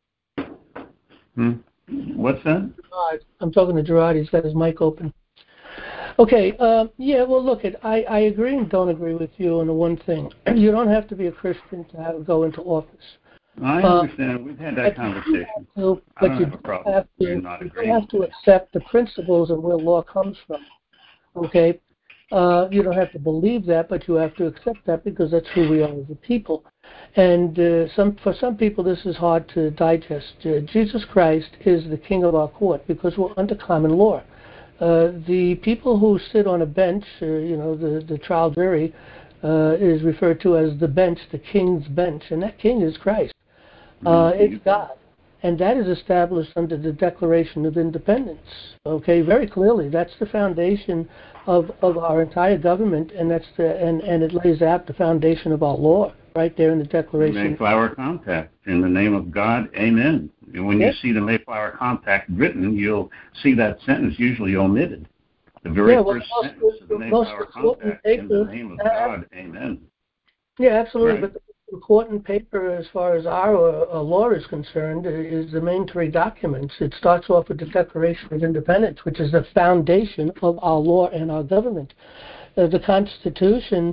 What's that? Gerard. I'm talking to Gerard. He's got his mic open. Okay, well, look, I agree and don't agree with you on the one thing. You don't have to be a Christian to go into office. I understand. We've had that conversation. But you have to accept the principles of where law comes from. Okay? You don't have to believe that, but you have to accept that because that's who we are as a people. And for some people, this is hard to digest. Jesus Christ is the king of our court because we're under common law. The people who sit on a bench, the trial jury, is referred to as the bench, the king's bench, and that king is Christ. It's God. And that is established under the Declaration of Independence. Okay, very clearly, that's the foundation of our entire government, and and it lays out the foundation of our law right there in the Declaration. The Mayflower Compact, in the name of God, amen. And when you see the Mayflower Compact written, you'll see that sentence usually omitted. The very first sentence of the Mayflower Compact, in the name of God, amen. Yeah, absolutely. Right. But the important paper, as far as our law is concerned, is the main three documents. It starts off with the Declaration of Independence, which is the foundation of our law and our government. The Constitution,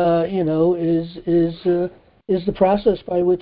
is the process by which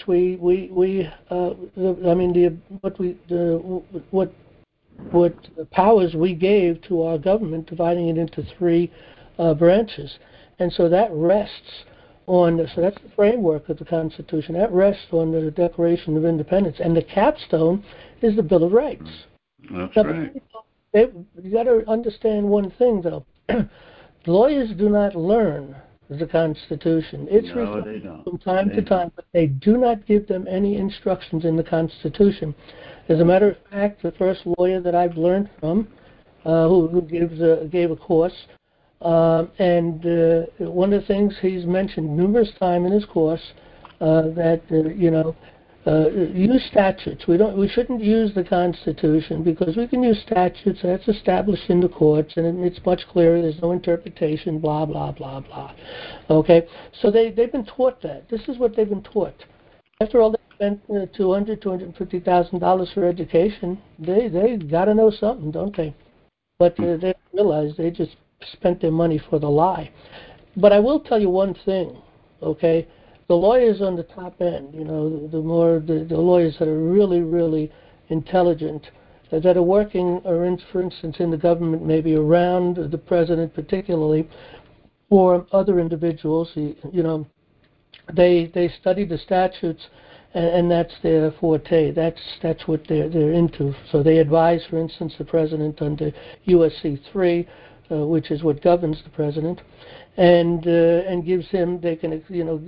what powers we gave to our government, dividing it into three branches, and so that rests on. So that's the framework of the Constitution. That rests on the Declaration of Independence, and the capstone is the Bill of Rights. That's right. You got to understand one thing, though. Lawyers do not learn the Constitution. It's they don't. From time to time, but they do not give them any instructions in the Constitution. As a matter of fact, the first lawyer that I've learned from, who gave a course, and one of the things he's mentioned numerous times in his course, that use statutes. We shouldn't use the Constitution because we can use statutes that's established in the courts, and it's much clearer. There's no interpretation. Blah blah blah blah. Okay, so they've been taught that. This is what they've been taught. After all, they spent $250,000 for education. They got to know something, don't they? But they realize they just spent their money for the lie. But I will tell you one thing, okay? The lawyers on the top end, the lawyers that are really, really intelligent, that are working, for instance, in the government, maybe around the president particularly, or other individuals, they study the statutes and that's their forte. That's what they're into. So they advise, for instance, the president under USC 3, which is what governs the president, and gives him, they can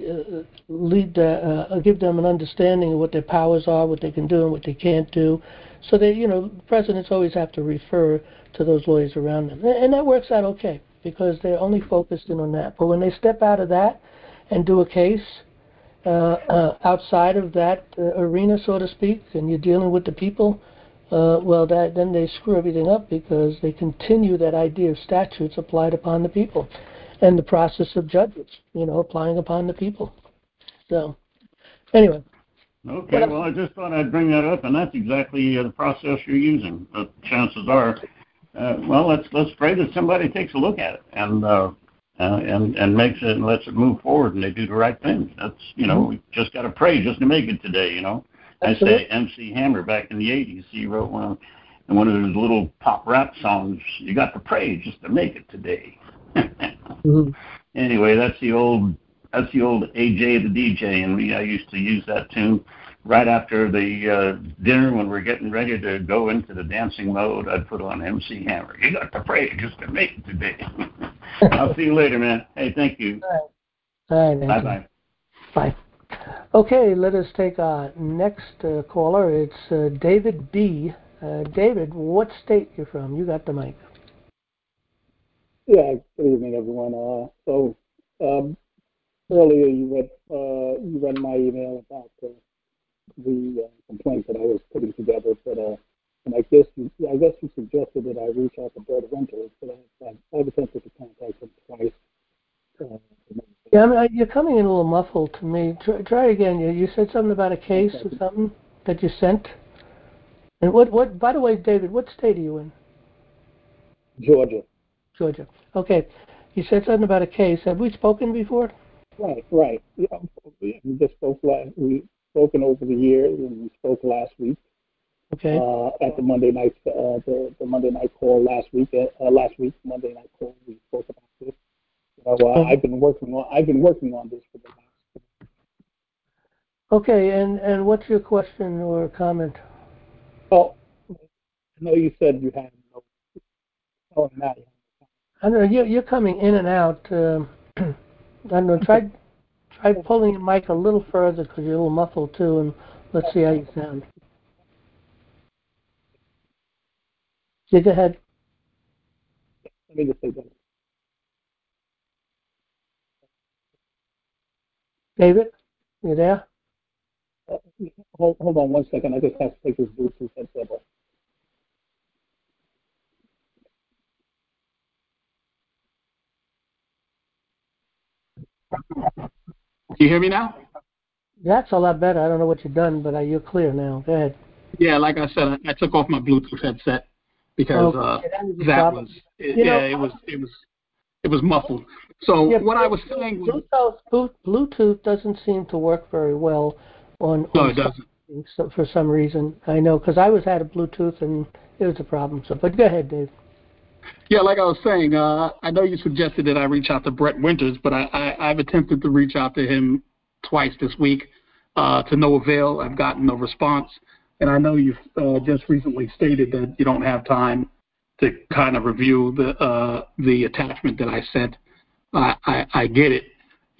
give them an understanding of what their powers are, what they can do and what they can't do. So presidents always have to refer to those lawyers around them, and that works out okay because they're only focused in on that. But when they step out of that and do a case outside of that arena, so to speak, and you're dealing with the people, then they screw everything up because they continue that idea of statutes applied upon the people and the process of judges, applying upon the people. So, anyway. Okay, well, I just thought I'd bring that up, and that's exactly the process you're using. But chances are, let's pray that somebody takes a look at it and makes it and lets it move forward, and they do the right thing. That's we just got to pray just to make it today. I say MC Hammer back in the '80s. He wrote one of his little pop rap songs. You got to pray just to make it today. Anyway, that's the old AJ the DJ, and I used to use that tune right after the dinner when we're getting ready to go into the dancing mode. I'd put on MC Hammer. You got to pray just to make it today. I'll see you later, man. Hey, thank you. All right. Bye-bye. Bye. Okay, let us take our next caller. It's David B. David, what state you from? You got the mic. Yeah, good evening, everyone. Earlier you read my email about the complaint that I was putting together, and I guess you suggested that I reach out to Brett Winters, but I've attempted to contact him twice. Yeah, you're coming in a little muffled to me. Try again. You said something about a case or something that you sent. And what? By the way, David, what state are you in? Georgia. Georgia. Okay. You said something about a case. Have we spoken before? Right. Yeah, we just spoke we've spoken over the years, and we spoke last week. Okay. At the Monday night, the Monday night call last week. Monday night call, we spoke about this. I've been working on this for the last. Okay, and what's your question or comment? Well, I know you said you had no. Oh, now you have no. I know you're coming in and out. I don't know. Try pulling your mic a little further because you're a little muffled too, and let's see how you sound. Yeah, go ahead. Let me just say that. David, you there? Hold on 1 second. I just have to take this Bluetooth headset off. Can you hear me now? That's a lot better. I don't know what you've done, but you're clear now. Go ahead. Yeah, like I said, I took off my Bluetooth headset because it was muffled. So what I was saying was Bluetooth doesn't seem to work very well on it doesn't. So for some reason. I know because I had a Bluetooth and it was a problem. So, but go ahead, Dave. Yeah, like I was saying, I know you suggested that I reach out to Brett Winters, but I've attempted to reach out to him twice this week to no avail. I've gotten no response. And I know you've just recently stated that you don't have time to kind of review the attachment that I sent. I get it,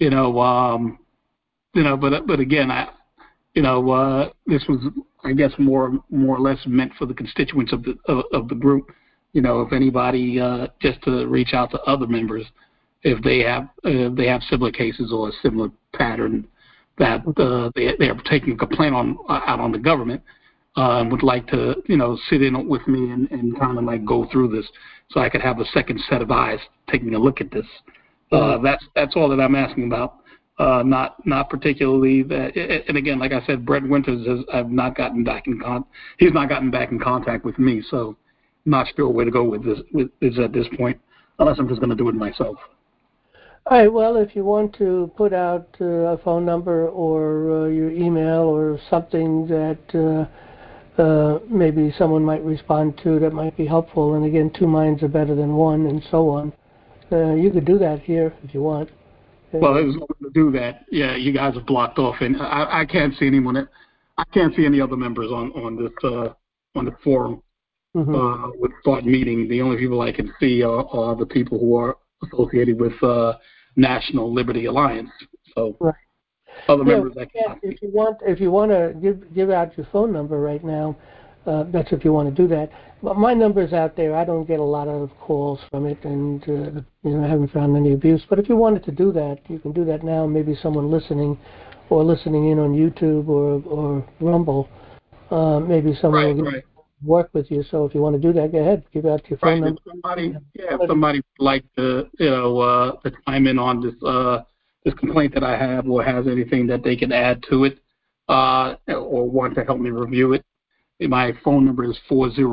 but again, this was, I guess, more or less meant for the constituents of the group. If anybody, just to reach out to other members, if they have similar cases or a similar pattern that they are taking a complaint out on the government. Would like to, sit in with me and kind of like go through this so I could have a second set of eyes taking a look at this. That's all that I'm asking about. Not particularly that. And again, like I said, Brett Winters I've not gotten back he's not gotten back in contact with me. So I'm not sure where to go with this at this point, unless I'm just going to do it myself. All right, well, if you want to put out a phone number or your email or something that maybe someone might respond to that might be helpful, and again, two minds are better than one, and so on. You could do that here if you want. Well, it was going to do that. Yeah, you guys are blocked off, and I can't see anyone. I can't see any other members on the forum. With start meeting. The only people I can see are the people who are associated with National Liberty Alliance. So right. other members I can't. If you want to give out your phone number right now, that's if you want to do that. But my number's out there. I don't get a lot of calls from it, and I haven't found any abuse. But if you wanted to do that, you can do that now. Maybe someone listening in on YouTube or Rumble, maybe someone will work with you. So if you want to do that, go ahead. Give out your phone number. If somebody would like to, to chime in on this complaint that I have, or has anything that they can add to it, or want to help me review it, my phone number is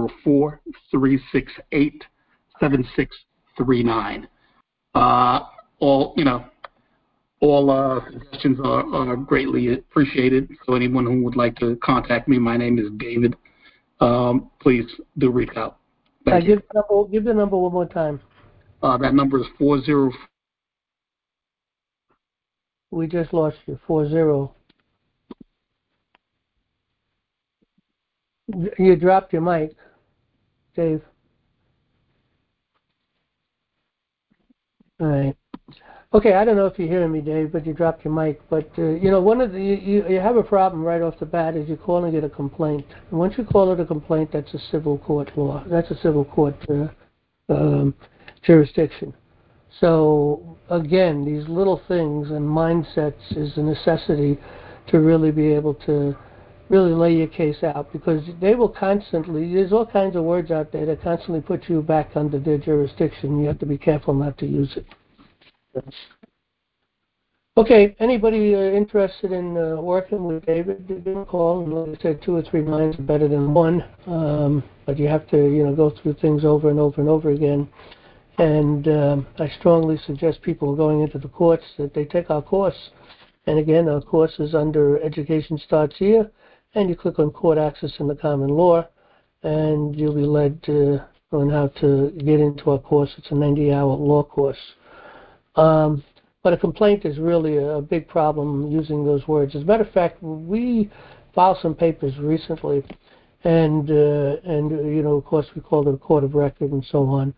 404-368-7639. All suggestions are greatly appreciated. So anyone who would like to contact me, my name is David. Please do reach out. Thank you. Give the number one more time. That number is 40. We just lost you. 40. You dropped your mic, Dave. All right. Okay, I don't know if you're hearing me, Dave, but you dropped your mic. But one of you have a problem right off the bat is you're calling it a complaint. And once you call it a complaint, that's a civil court law. That's a civil court jurisdiction. So again, these little things and mindsets is a necessity to really be able to really lay your case out, because they will constantly, there's all kinds of words out there that constantly put you back under their jurisdiction. You have to be careful not to use it. Okay, anybody interested in working with David, give him a call. And like I said, 2 or 3 minds are better than one, but you have to go through things over and over and over again. And I strongly suggest people going into the courts that they take our course. And again, our course is under Education Starts Here, and you click on Court Access in the Common Law, and you'll be led on how to get into our course. It's a 90-hour law course. But a complaint is really a big problem using those words. As a matter of fact, we filed some papers recently, and of course we called it a court of record and so on.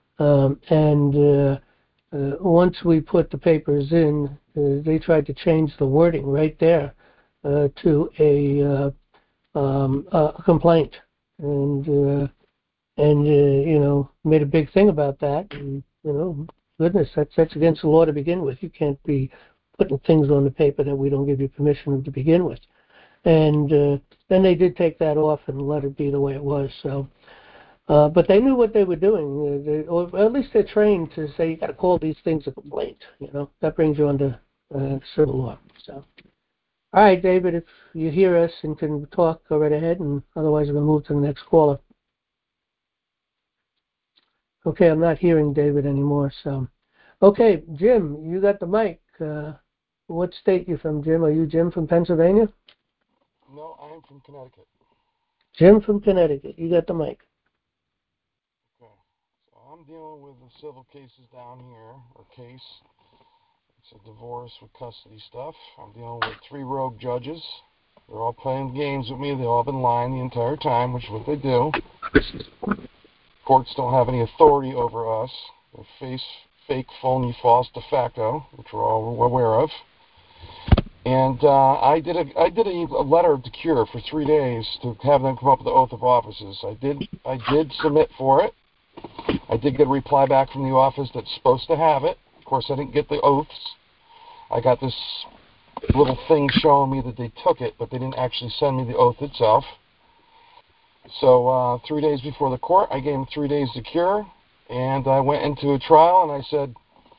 Once we put the papers in, they tried to change the wording right there to a complaint, and made a big thing about that. And goodness, that's against the law to begin with. You can't be putting things on the paper that we don't give you permission to begin with. And then they did take that off and let it be the way it was. So. But they knew what they were doing, or at least they're trained to say you got to call these things a complaint. That brings you under civil law. So, all right, David, if you hear us and can talk, go right ahead, and otherwise we'll move to the next caller. Okay, I'm not hearing David anymore. So, okay, Jim, you got the mic. What state you from, Jim? Are you Jim from Pennsylvania? No, I'm from Connecticut. Jim from Connecticut, you got the mic. I'm dealing with the civil cases down here, or case. It's a divorce with custody stuff. I'm dealing with 3 rogue judges. They're all playing games with me. They've all been lying the entire time, which is what they do. Courts don't have any authority over us. They're fake, phony, false de facto, which we're all aware of. And I did a letter to cure for 3 days to have them come up with the oath of offices. I did submit for it. I did get a reply back from the office that's supposed to have it. Of course, I didn't get the oaths. I got this little thing showing me that they took it, but they didn't actually send me the oath itself. So 3 days before the court, I gave them 3 days to cure, and I went into a trial, and I said,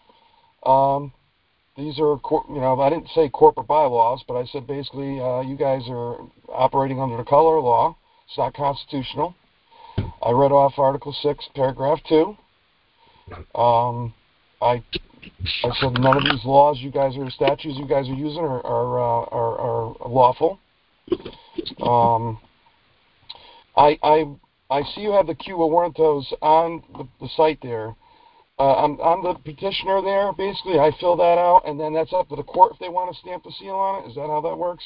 these are, I didn't say corporate bylaws, but I said basically you guys are operating under the color of law. It's not constitutional. I read off Article 6, Paragraph 2. I said none of these laws statutes you guys are using are lawful. I see you have the quo warrantos on the site there. I'm the petitioner there, basically. I fill that out, and then that's up to the court if they want to stamp the seal on it. Is that how that works?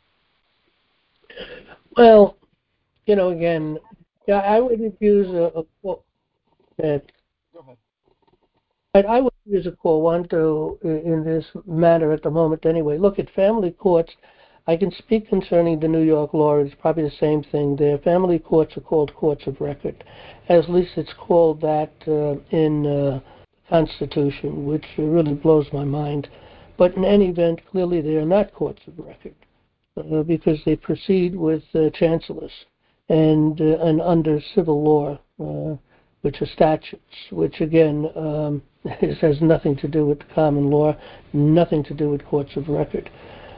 Well, again, yeah, I would use a quote that Go ahead. I would use a quo in this matter at the moment anyway. Look, at family courts, I can speak concerning the New York law. It's probably the same thing there. Family courts are called courts of record. At least it's called that in the Constitution, which really blows my mind. But in any event, clearly they are not courts of record because they proceed with chancellors and under civil law, which are statutes, which again has nothing to do with the common law, nothing to do with courts of record.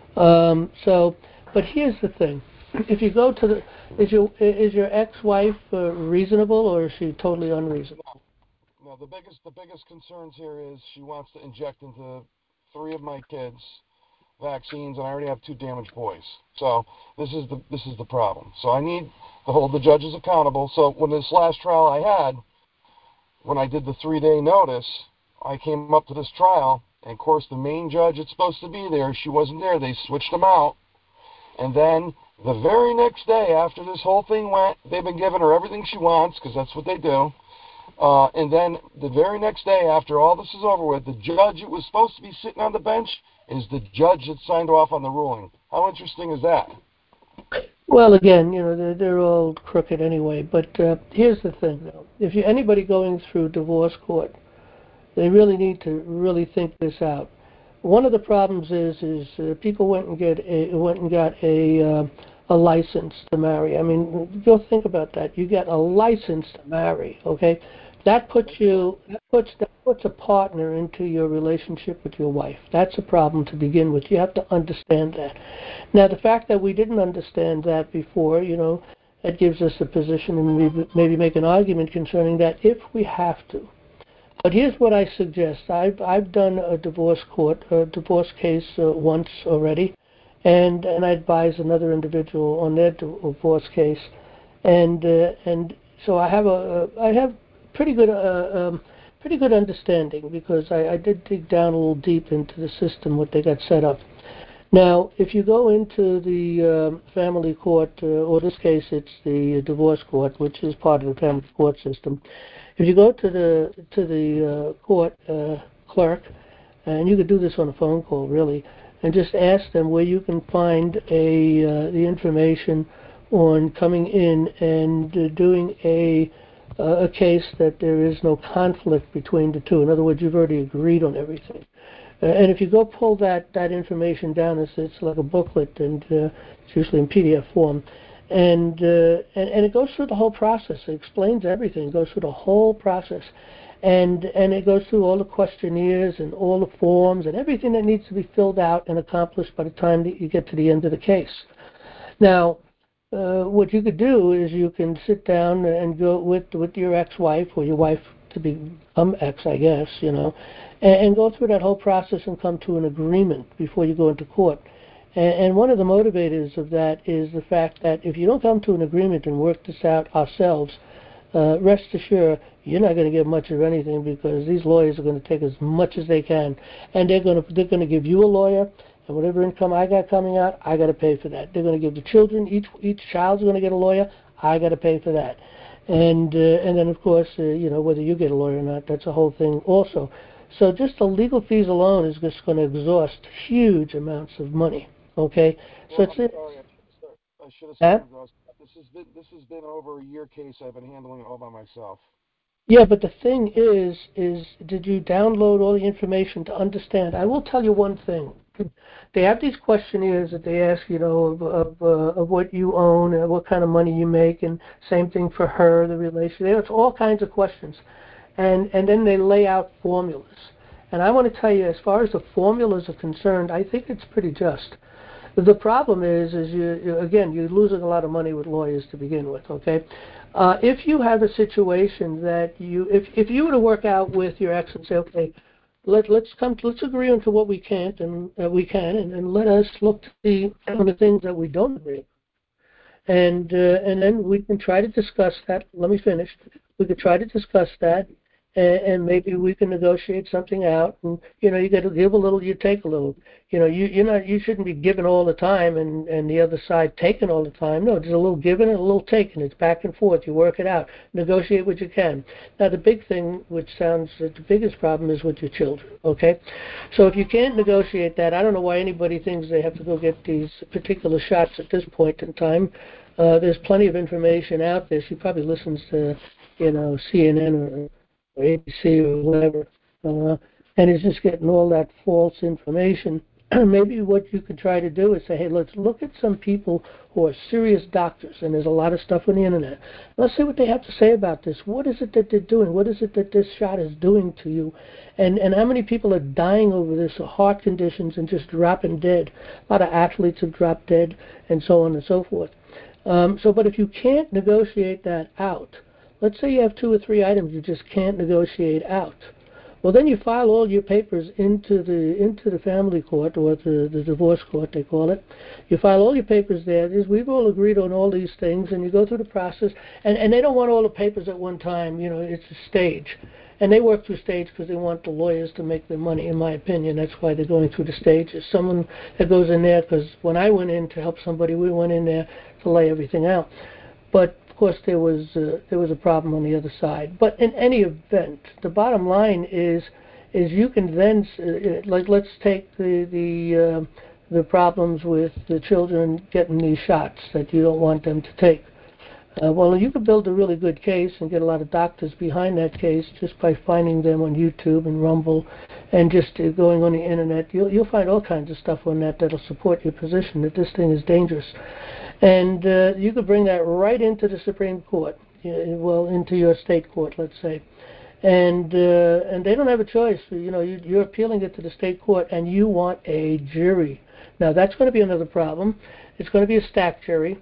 But here's the thing: if you go to is your ex-wife reasonable, or is she totally unreasonable? No, the biggest concerns here is she wants to inject into 3 of my kids vaccines, and I already have 2 damaged boys. So this is the problem. So I need to hold the judges accountable. So when this last trial I had, when I did the 3-day notice, I came up to this trial, and of course the main judge that's supposed to be there, she wasn't there. They switched them out. And then the very next day after this whole thing went, they've been giving her everything she wants, because that's what they do. And then the very next day after all this is over with, the judge that was supposed to be sitting on the bench is the judge that signed off on the ruling. How interesting is that? Well, again, they're all crooked anyway. But here's the thing, though: if anybody going through divorce court, they really need to really think this out. One of the problems is people went and got a license to marry. I mean, go think about that. You get a license to marry, okay? That puts a partner into your relationship with your wife. That's a problem to begin with. You have to understand that. Now, the fact that we didn't understand that before, that gives us a position, and maybe make an argument concerning that if we have to. But here's what I suggest. I've done a divorce case once already, and I advise another individual on their divorce case, and so I have pretty good understanding, because I did dig down a little deep into the system, what they got set up. Now, if you go into the family court, or this case, it's the divorce court, which is part of the family court system. If you go to the court clerk, and you could do this on a phone call, really, and just ask them where you can find the information on coming in and doing a case that there is no conflict between the two. In other words, you've already agreed on everything. And if you go pull that information down, it's like a booklet, and it's usually in PDF form, and it goes through the whole process. It explains everything. It goes through the whole process, and it goes through all the questionnaires and all the forms and everything that needs to be filled out and accomplished by the time that you get to the end of the case. Now, what you could do is you can sit down and go with your ex-wife, or your wife to become ex, I guess, and go through that whole process and come to an agreement before you go into court. And one of the motivators of that is the fact that if you don't come to an agreement and work this out ourselves, rest assured you're not going to get much of anything, because these lawyers are going to take as much as they can, and they're going to give you a lawyer, and whatever income I got coming out, I got to pay for that. They're going to give the children, each child's going to get a lawyer, I got to pay for that. And then, of course, whether you get a lawyer or not, that's a whole thing also. So just the legal fees alone is just going to exhaust huge amounts of money. Okay, well, so it's. I should have said this has been over a year case. I've been handling it all by myself. Yeah, but the thing is did you download all the information to understand? I will tell you one thing. They have these questionnaires that they ask, of what you own and what kind of money you make, and same thing for her, the relation. It's all kinds of questions, and then they lay out formulas. And I want to tell you, as far as the formulas are concerned, I think it's pretty just. The problem is you're losing a lot of money with lawyers to begin with. Okay, if you have a situation that if you were to work out with your ex and say, okay, let's agree on to what we can't and and let us look to see some of the things that we don't agree on. And then we can try to discuss that. Let me finish. We could try to discuss that, and maybe we can negotiate something out. And you got to give a little, you take a little. You shouldn't be giving all the time and the other side taking all the time. No, there's a little giving and a little taking. It's back and forth. You work it out. Negotiate what you can. Now, the big thing, which sounds the biggest problem, is with your children. Okay, so if you can't negotiate that, I don't know why anybody thinks they have to go get these particular shots at this point in time. There's plenty of information out there. She probably listens to, CNN or ABC or whatever, and is just getting all that false information. Maybe what you could try to do is say, hey, let's look at some people who are serious doctors, and there's a lot of stuff on the internet. Let's see what they have to say about this. What is it that they're doing? What is it that this shot is doing to you? And how many people are dying over this, or heart conditions, and just dropping dead? A lot of athletes have dropped dead, and so on and so forth. But if you can't negotiate that out, let's say you have 2 or 3 items you just can't negotiate out. Well, then you file all your papers into the family court, or the divorce court, they call it. You file all your papers there. We've all agreed on all these things, and you go through the process. And they don't want all the papers at one time. It's a stage. And they work through stage because they want the lawyers to make their money, in my opinion. That's why they're going through the stages. Someone that goes in there, because when I went in to help somebody, we went in there to lay everything out. But of course, there was a problem on the other side. But in any event, the bottom line is you can then let's take the problems with the children getting these shots that you don't want them to take. Well, you could build a really good case and get a lot of doctors behind that case just by finding them on YouTube and Rumble, and just going on the internet. You'll find all kinds of stuff on that that'll support your position that this thing is dangerous. And you could bring that right into the Supreme Court, into your state court, let's say. And they don't have a choice. You're appealing it to the state court, and you want a jury. Now, that's going to be another problem. It's going to be a stacked jury.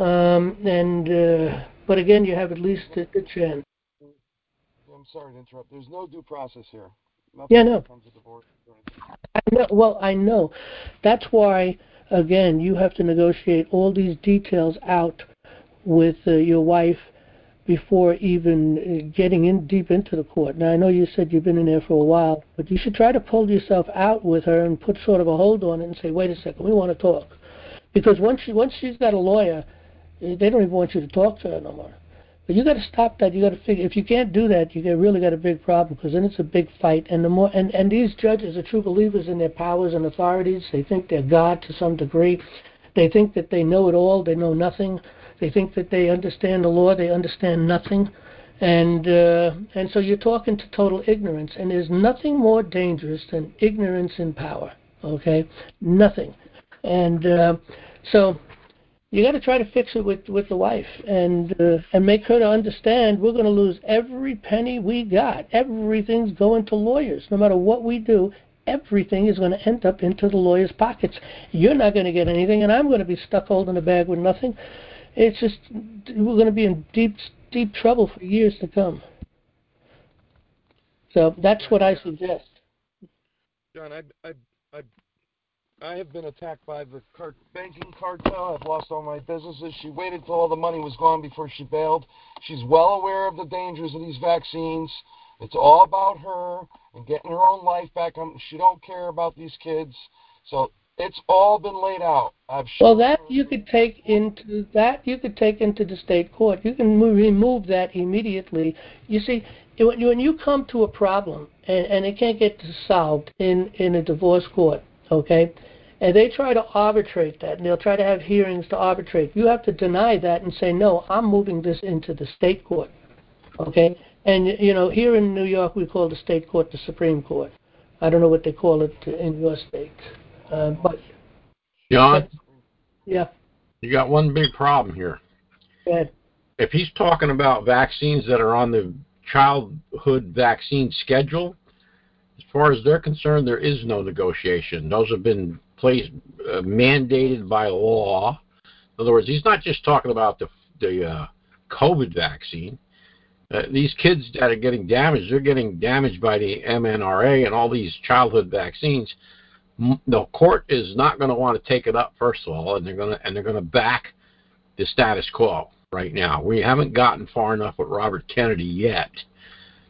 But again, you have at least a chance. I'm sorry to interrupt. There's no due process here. No. Comes to divorce. I know. That's why, again, you have to negotiate all these details out with your wife before even getting in deep into the court. Now, I know you said you've been in there for a while, but you should try to pull yourself out with her and put sort of a hold on it and say, wait a second, we want to talk. Because once she's got a lawyer, they don't even want you to talk to her no more. But you got to stop that. You got to figure, if you can't do that, you really got a big problem, because then it's a big fight. And the more and these judges are true believers in their powers and authorities. They think they're God to some degree. They think that they know it all. They know nothing. They think that they understand the law. They understand nothing. And so you're talking to total ignorance. And there's nothing more dangerous than ignorance in power. Okay, nothing. And so you got to try to fix it with the wife and make her to understand we're going to lose every penny we got. Everything's going to lawyers. No matter what we do, everything is going to end up into the lawyers' pockets. You're not going to get anything, and I'm going to be stuck holding the bag with nothing. It's just we're going to be in deep trouble for years to come. So that's what I suggest. John, I have been attacked by the banking cartel. I've lost all my businesses. She waited till all the money was gone before she bailed. She's well aware of the dangers of these vaccines. It's all about her and getting her own life back. She don't care about these kids. So it's all been laid out. Well, that you could take into the state court. You can remove that immediately. You see, when you come to a problem and it can't get solved in a divorce court, okay, and they try to arbitrate that, and they'll try to have hearings to arbitrate, you have to deny that and say, no, I'm moving this into the state court, okay? And, here in New York, we call the state court the Supreme Court. I don't know what they call it in your state. But John? Yeah. You got one big problem here. Go ahead. If he's talking about vaccines that are on the childhood vaccine schedule, as far as they're concerned, there is no negotiation. Those have been mandated by law. In other words, he's not just talking about the COVID vaccine. These kids that are getting damaged, they're getting damaged by the mRNA and all these childhood vaccines. The court is not going to want to take it up, first of all, and they're going to back the status quo right now. We haven't gotten far enough with Robert Kennedy yet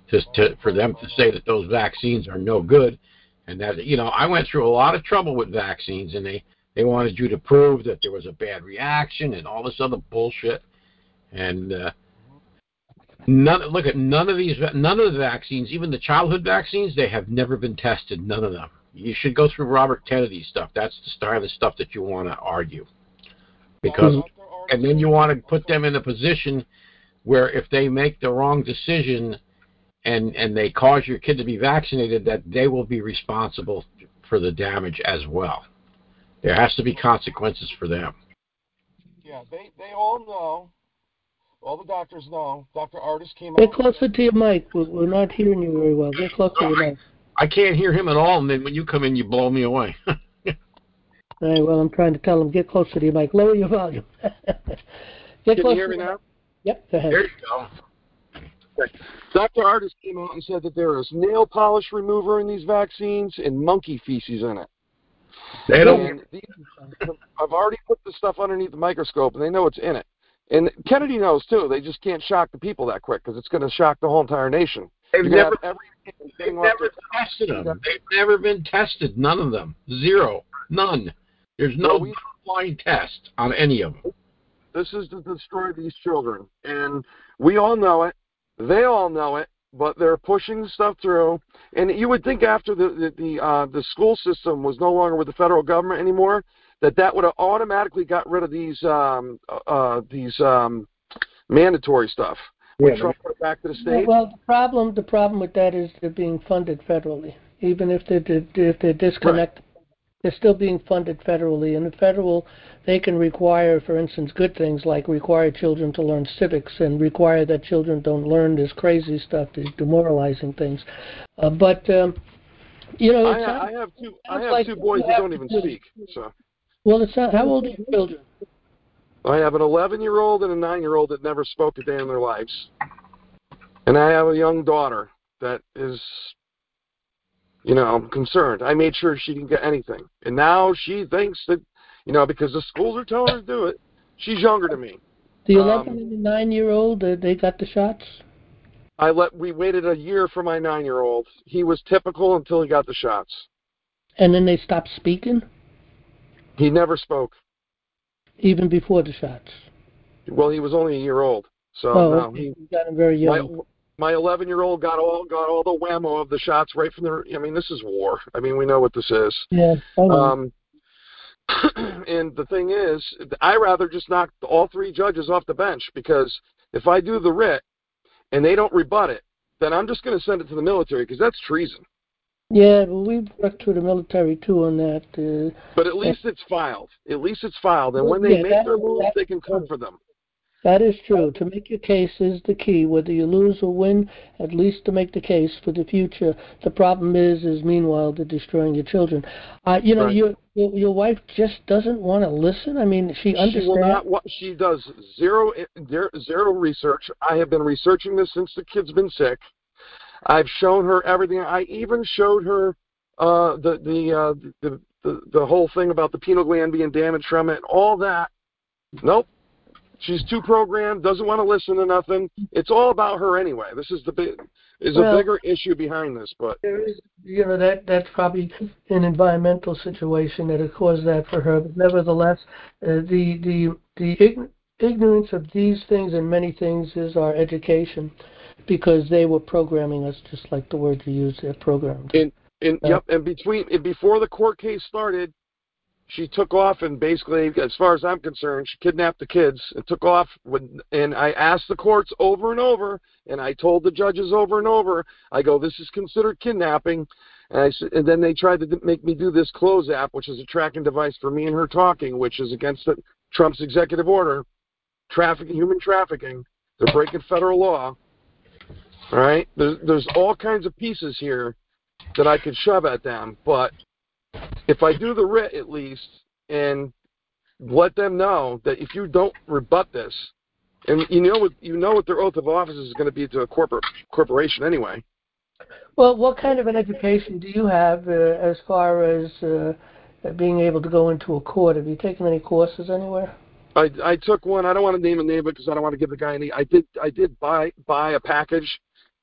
for them to say that those vaccines are no good, and that I went through a lot of trouble with vaccines, and they wanted you to prove that there was a bad reaction and all this other bullshit, and none of the vaccines, even the childhood vaccines, they have never been tested. None of them. You should go through Robert Kennedy's stuff. That's the style of stuff that you want to argue, because and then you want to put them in a position where if they make the wrong decision and they cause your kid to be vaccinated, that they will be responsible for the damage as well. There has to be consequences for them. Yeah, they all know. All the doctors know. Dr. Ardis came out. Get closer to your mic. We're not hearing you very well. Get closer to your mic. I can't hear him at all, and then when you come in, you blow me away. All right, well, I'm trying to tell him, get closer to your mic. Lower your volume. Can you hear me now? Yep, go ahead. There you go. Dr. Ardis came out and said that there is nail polish remover in these vaccines and monkey feces in it. They don't. I've already put the stuff underneath the microscope, and they know it's in it. And Kennedy knows, too. They just can't shock the people that quick because it's going to shock the whole entire nation. They've never tested them. They've never been tested. None of them. Zero. None. There's no blind test on any of them. This is to destroy these children. And we all know it. They all know it. But they're pushing stuff through. And you would think after the school system was no longer with the federal government anymore, that would have automatically got rid of these mandatory stuff. When Trump put it back to the states. Well, the problem with that is they're being funded federally. Even if they're disconnected, they're still being funded federally. And the federal, they can require, for instance, good things like require children to learn civics and require that children don't learn this crazy stuff, these demoralizing things. I have two boys that don't even speak. So. Well, it's not. How old are your children? I have an 11-year-old and a 9-year-old that never spoke a day in their lives. And I have a young daughter that is, concerned. I made sure she didn't get anything. And now she thinks that, because the schools are telling her to do it, she's younger than me. The 11 and the 9-year-old, they got the shots? We waited a year for my 9-year-old. He was typical until he got the shots. And then they stopped speaking? He never spoke. Even before the shots? Well, he was only a year old, so no. He got him very young. My 11-year-old got all the whammo of the shots right from the. I mean, this is war. I mean, we know what this is. Yeah. And the thing is, I rather just knock all 3 judges off the bench, because if I do the writ and they don't rebut it, then I'm just going to send it to the military, because that's treason. Yeah, well, we've worked through the military, too, on that. But at least it's filed. At least it's filed. And when they make their moves, they can come for them. That is true. To make your case is the key. Whether you lose or win, at least to make the case for the future. The problem is meanwhile, they're destroying your children. Your wife just doesn't want to listen? I mean, she understands. She does zero research. I have been researching this since the kid's been sick. I've shown her everything. I even showed her the whole thing about the pineal gland being damaged from it. All that. Nope. She's too programmed. Doesn't want to listen to nothing. It's all about her anyway. This is a bigger issue behind this. But there is, that's probably an environmental situation that has caused that for her. But nevertheless, the ignorance of these things and many things is our education. Because they were programming us, just like the word you used, they're programmed. And before the court case started, she took off, and basically, as far as I'm concerned, she kidnapped the kids and took off. And I asked the courts over and over, and I told the judges over and over, I go, this is considered kidnapping. And then they tried to make me do this close app, which is a tracking device for me and her talking, which is against Trump's executive order, human trafficking. They're breaking federal law. All right, there's all kinds of pieces here that I could shove at them, but if I do the writ at least and let them know that if you don't rebut this, and you know what their oath of office is going to be to a corporation anyway. Well, what kind of an education do you have as far as being able to go into a court? Have you taken any courses anywhere? I took one. I don't want to name a name because I don't want to give the guy any. I did buy a package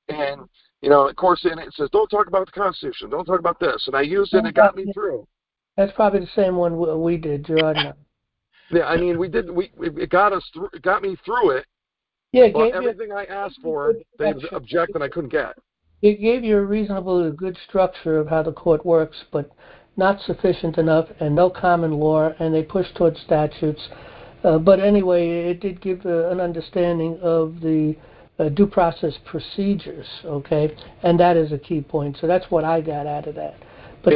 And, you know, of course, in it says, don't talk about the Constitution, don't talk about this. And I used it, and it got me through. That's probably the same one we did, Jordan. Yeah, I mean, it got us through, it got me through it. Yeah, But everything I asked for, they object, and I couldn't get. It gave you a reasonable, good structure of how the court works, but not sufficient enough, and no common law, and they pushed towards statutes. But anyway, it did give an understanding of the due process procedures, okay? And that is a key point. So that's what I got out of that. But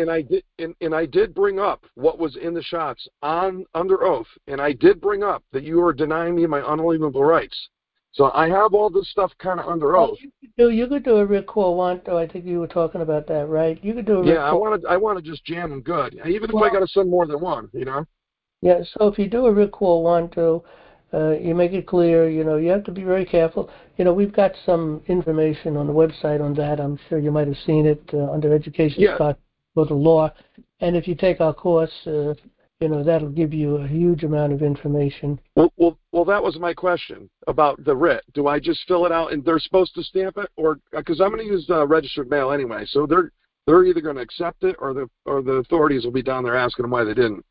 I did bring up what was in the shots under oath, and I did bring up that you were denying me my unalienable rights. So I have all this stuff kind of under oath. You could do a writ quo wanto. I think you were talking about that, right? You could do a writ quo. I want to just jam them good, even if I got to send more than one, you know. Yeah. So if you do a writ quo wanto, you make it clear. You know, you have to be very careful. You know, we've got some information on the website on that. I'm sure you might have seen it under Education Scott for the law. And if you take our course, you know, that'll give you a huge amount of information. Well, that was my question about the writ. Do I just fill it out and they're supposed to stamp it, or because I'm going to use registered mail anyway, so they're either going to accept it or the authorities will be down there asking them why they didn't.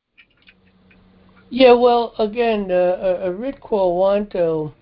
Yeah, well, again, a writ quo wanto.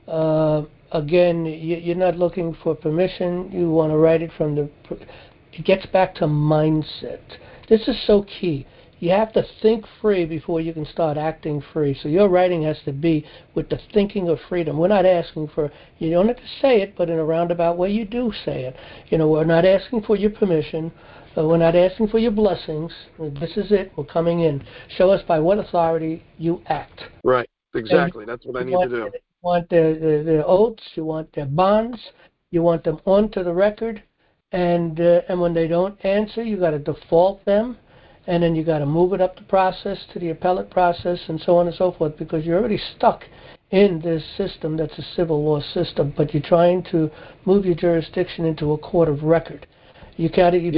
Again, you're not looking for permission. You want to write it from the. It gets back to mindset. This is so key. You have to think free before you can start acting free. So your writing has to be with the thinking of freedom. We're not asking for, you don't have to say it, but in a roundabout way you do say it. You know, we're not asking for your permission. We're not asking for your blessings. This is it. We're coming in. Show us by what authority you act. Right. Exactly. That's what I need to do. You want their oaths. You want their bonds. You want them onto the record. And when they don't answer, you got to default them. And then you got to move it up the process to the appellate process and so on and so forth, because you're already stuck in this system that's a civil law system, but you're trying to move your jurisdiction into a court of record. You can't use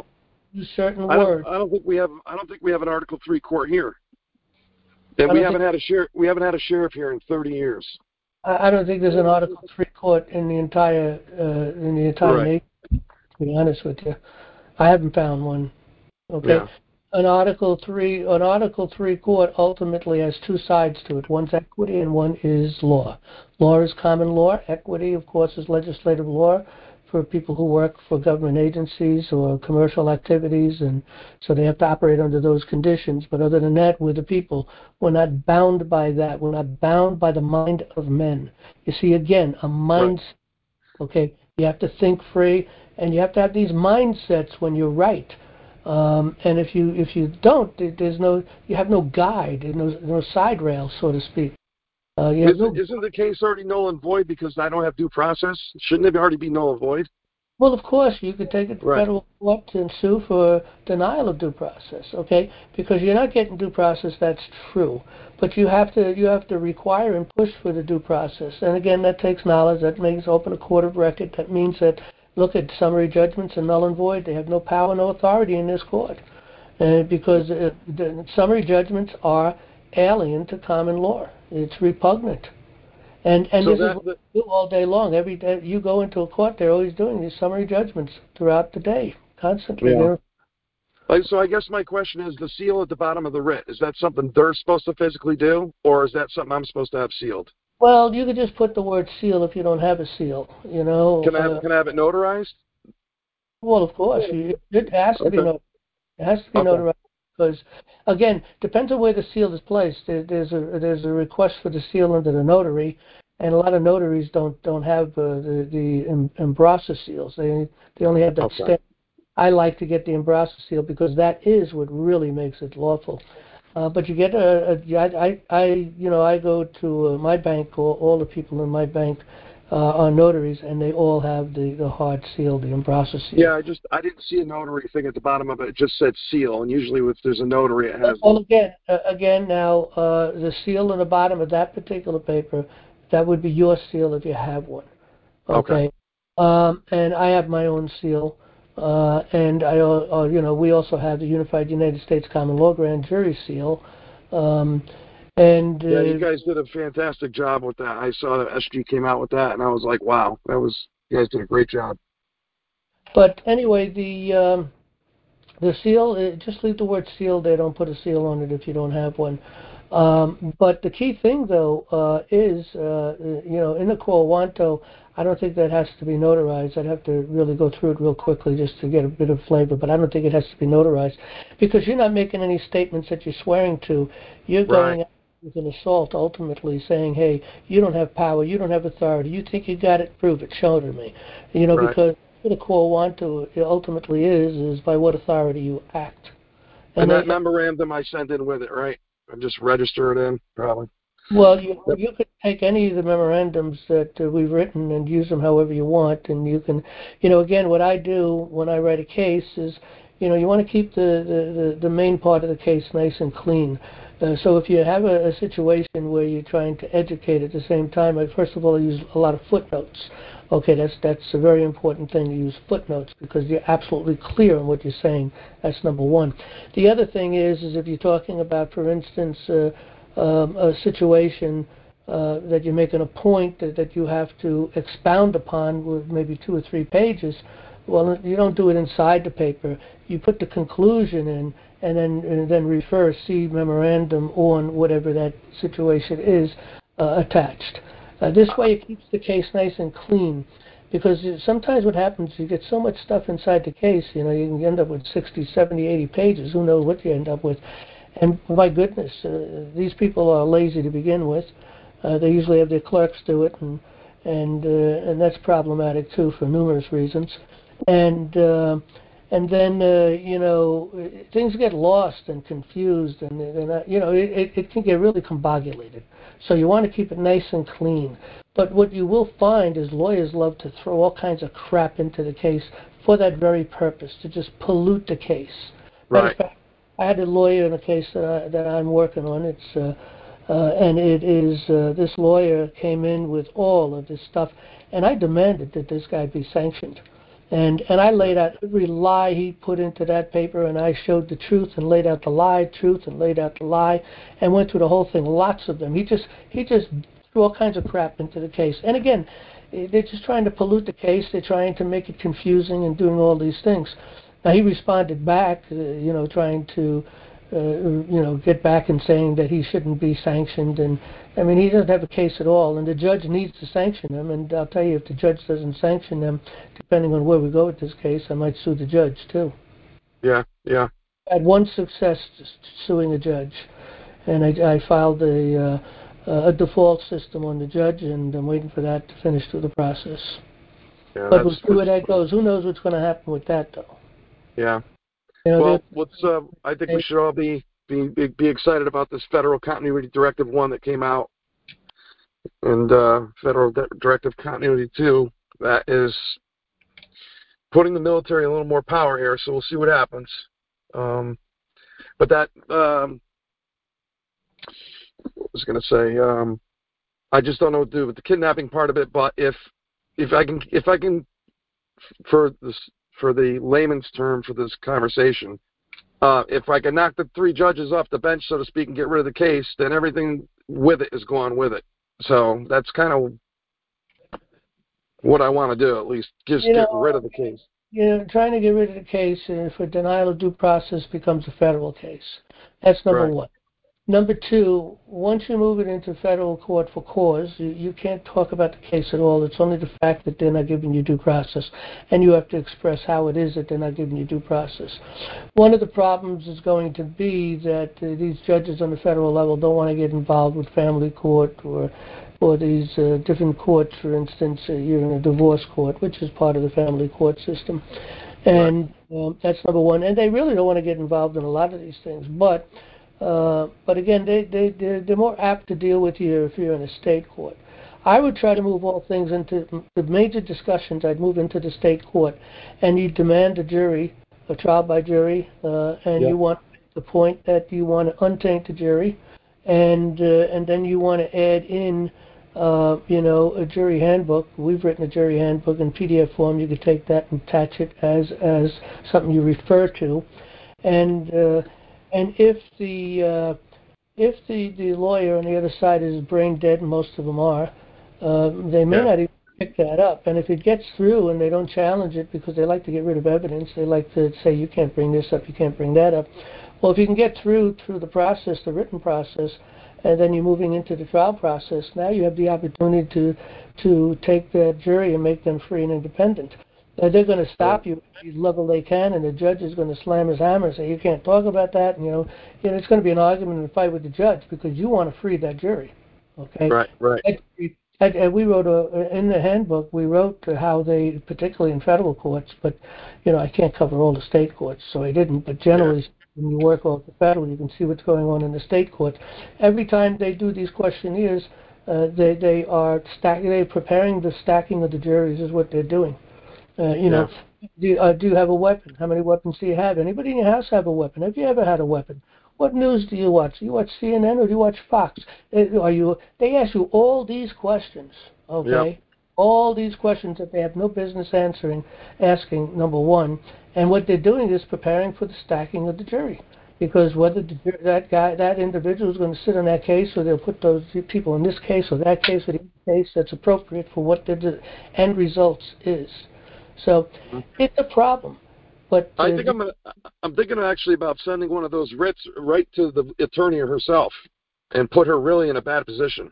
certain words. I don't think we have an Article 3 court here. And we haven't had a sheriff here in 30 years. I don't think there's an Article 3 court in the entire nation, to be honest with you. I haven't found one. Okay. Yeah. An Article 3 court ultimately has two sides to it. One's equity and one is law. Law is common law. Equity, of course, is legislative law for people who work for government agencies or commercial activities, and so they have to operate under those conditions. But other than that, we're the people. We're not bound by that. We're not bound by the mind of men. You see, again, a mindset. Okay, you have to think free, and you have to have these mindsets when you write. And if you don't, you have no guide, no side rail, so to speak. Isn't the case already null and void because I don't have due process? Shouldn't it already be null and void? Well, of course, you could take it to federal court and sue for denial of due process, okay? Because you're not getting due process, that's true. But you have to require and push for the due process. And again, that takes knowledge. That makes open a court of record. That means that, look at summary judgments and null and void. They have no power, no authority in this court. Because the summary judgments are alien to common law. It's repugnant. And so this is what we do all day long. Every day you go into a court, they're always doing these summary judgments throughout the day, constantly. Yeah. So I guess my question is, the seal at the bottom of the writ, is that something they're supposed to physically do, or is that something I'm supposed to have sealed? Well, you could just put the word seal if you don't have a seal, you know. Can I have it notarized? Well, of course. It has to be notarized. It has to be notarized because, again, depends on where the seal is placed. There's a request for the seal under the notary, and a lot of notaries don't have the Embrasa seals. They only have that stamp. I like to get the Embrasa seal because that is what really makes it lawful. But you get I go to my bank, all the people in my bank are notaries, and they all have the hard seal, the Embrasa seal. Yeah, I didn't see a notary thing at the bottom of it. It just said seal, and usually if there's a notary, it has. Well, again, now the seal on the bottom of that particular paper, that would be your seal if you have one. Okay. And I have my own seal. And we also have the Unified United States Common Law Grand Jury seal. You guys did a fantastic job with that. I saw that SG came out with that, and I was like, wow, that was You guys did a great job. But anyway, the seal, just leave the word seal there. Don't put a seal on it if you don't have one. But the key thing, though, is, in the quo wanto, I don't think that has to be notarized. I'd have to really go through it real quickly just to get a bit of flavor, but I don't think it has to be notarized because you're not making any statements that you're swearing to. You're going out with an assault, ultimately saying, hey, you don't have power, you don't have authority, you think you got it, prove it, show it to me. Because what the quo wanto ultimately is by what authority you act. And that memorandum I sent in with it, right? I just register it in, probably. Well, you could take any of the memorandums that we've written and use them however you want, and you can, again, what I do when I write a case is, you want to keep the main part of the case nice and clean. So if you have a situation where you're trying to educate at the same time, first of all, I use a lot of footnotes. Okay, that's a very important thing to use footnotes because you're absolutely clear on what you're saying. That's number one. The other thing is if you're talking about, for instance, a situation that you're making a point that you have to expound upon with maybe 2 or 3 pages, well, you don't do it inside the paper. You put the conclusion in and then refer, see memorandum on whatever that situation is attached. This way it keeps the case nice and clean because sometimes what happens, you get so much stuff inside the case, you can end up with 60, 70, 80 pages. Who knows what you end up with. And my goodness, these people are lazy to begin with. They usually have their clerks do it, and that's problematic too for numerous reasons. And then things get lost and confused, and it can get really combobulated. So you want to keep it nice and clean. But what you will find is lawyers love to throw all kinds of crap into the case for that very purpose, to just pollute the case. Matter of fact, I had a lawyer in a case that I'm working on. And it is this lawyer came in with all of this stuff, and I demanded that this guy be sanctioned. And I laid out every lie he put into that paper, and I showed the truth and laid out the lie, truth and laid out the lie, and went through the whole thing, lots of them. He just threw all kinds of crap into the case. And again, they're just trying to pollute the case. They're trying to make it confusing and doing all these things. Now, he responded back, trying to, get back and saying that he shouldn't be sanctioned. And, I mean, he doesn't have a case at all. And the judge needs to sanction him. And I'll tell you, if the judge doesn't sanction him, depending on where we go with this case, I might sue the judge, too. Yeah. I had one success suing a judge. And I filed a default system on the judge, and I'm waiting for that to finish through the process. Yeah, but we'll see where that goes. Who knows what's going to happen with that, though? Yeah. Well, I think we should all be excited about this Federal Continuity Directive 1 that came out, and Federal Directive Continuity 2 that is putting the military a little more power here. So we'll see what happens. But that I was going to say, I just don't know what to do with the kidnapping part of it. But if I can, for the layman's term for this conversation, if I can knock the 3 judges off the bench, so to speak, and get rid of the case, then everything with it is going with it. So that's kind of what I want to do, at least, just get rid of the case. Trying to get rid of the case for denial of due process becomes a federal case. That's number one. Number 2, once you move it into federal court for cause, you can't talk about the case at all. It's only the fact that they're not giving you due process, and you have to express how it is that they're not giving you due process. One of the problems is going to be that these judges on the federal level don't want to get involved with family court or these different courts. For instance, you're in a divorce court, which is part of the family court system. And that's number 1. And they really don't want to get involved in a lot of these things. But again, they're more apt to deal with you if you're in a state court. I would try to move all things into the major discussions. I'd move into the state court, and you demand a trial by jury, and you want the point that you want to untaint the jury, and then you want to add in, a jury handbook. We've written a jury handbook in PDF form. You could take that and attach it as something you refer to, and if the lawyer on the other side is brain dead, and most of them are, they may not even pick that up. And if it gets through and they don't challenge it because they like to get rid of evidence, they like to say you can't bring this up, you can't bring that up. Well, if you can get through the process, the written process, and then you're moving into the trial process, now you have the opportunity to take that jury and make them free and independent. They're going to stop you at any level they can, and the judge is going to slam his hammer and say, you can't talk about that. And, it's going to be an argument and a fight with the judge because you want to free that jury. Okay? Right. And we wrote in the handbook, we wrote how they, particularly in federal courts, but, I can't cover all the state courts, so I didn't. But generally, when you work off the federal, you can see what's going on in the state courts. Every time they do these questionnaires, they're preparing the stacking of the juries is what they're doing. Do you have a weapon? How many weapons do you have? Anybody in your house have a weapon? Have you ever had a weapon? What news do you watch? Do you watch CNN or do you watch Fox? They ask you all these questions, okay? Yep. All these questions that they have no business asking, number one. And what they're doing is preparing for the stacking of the jury. Because whether that individual is going to sit on that case, or they'll put those people in this case or that case or the case that's appropriate for what the end results is. So it's a problem. But I'm thinking actually about sending one of those writs right to the attorney herself and put her really in a bad position.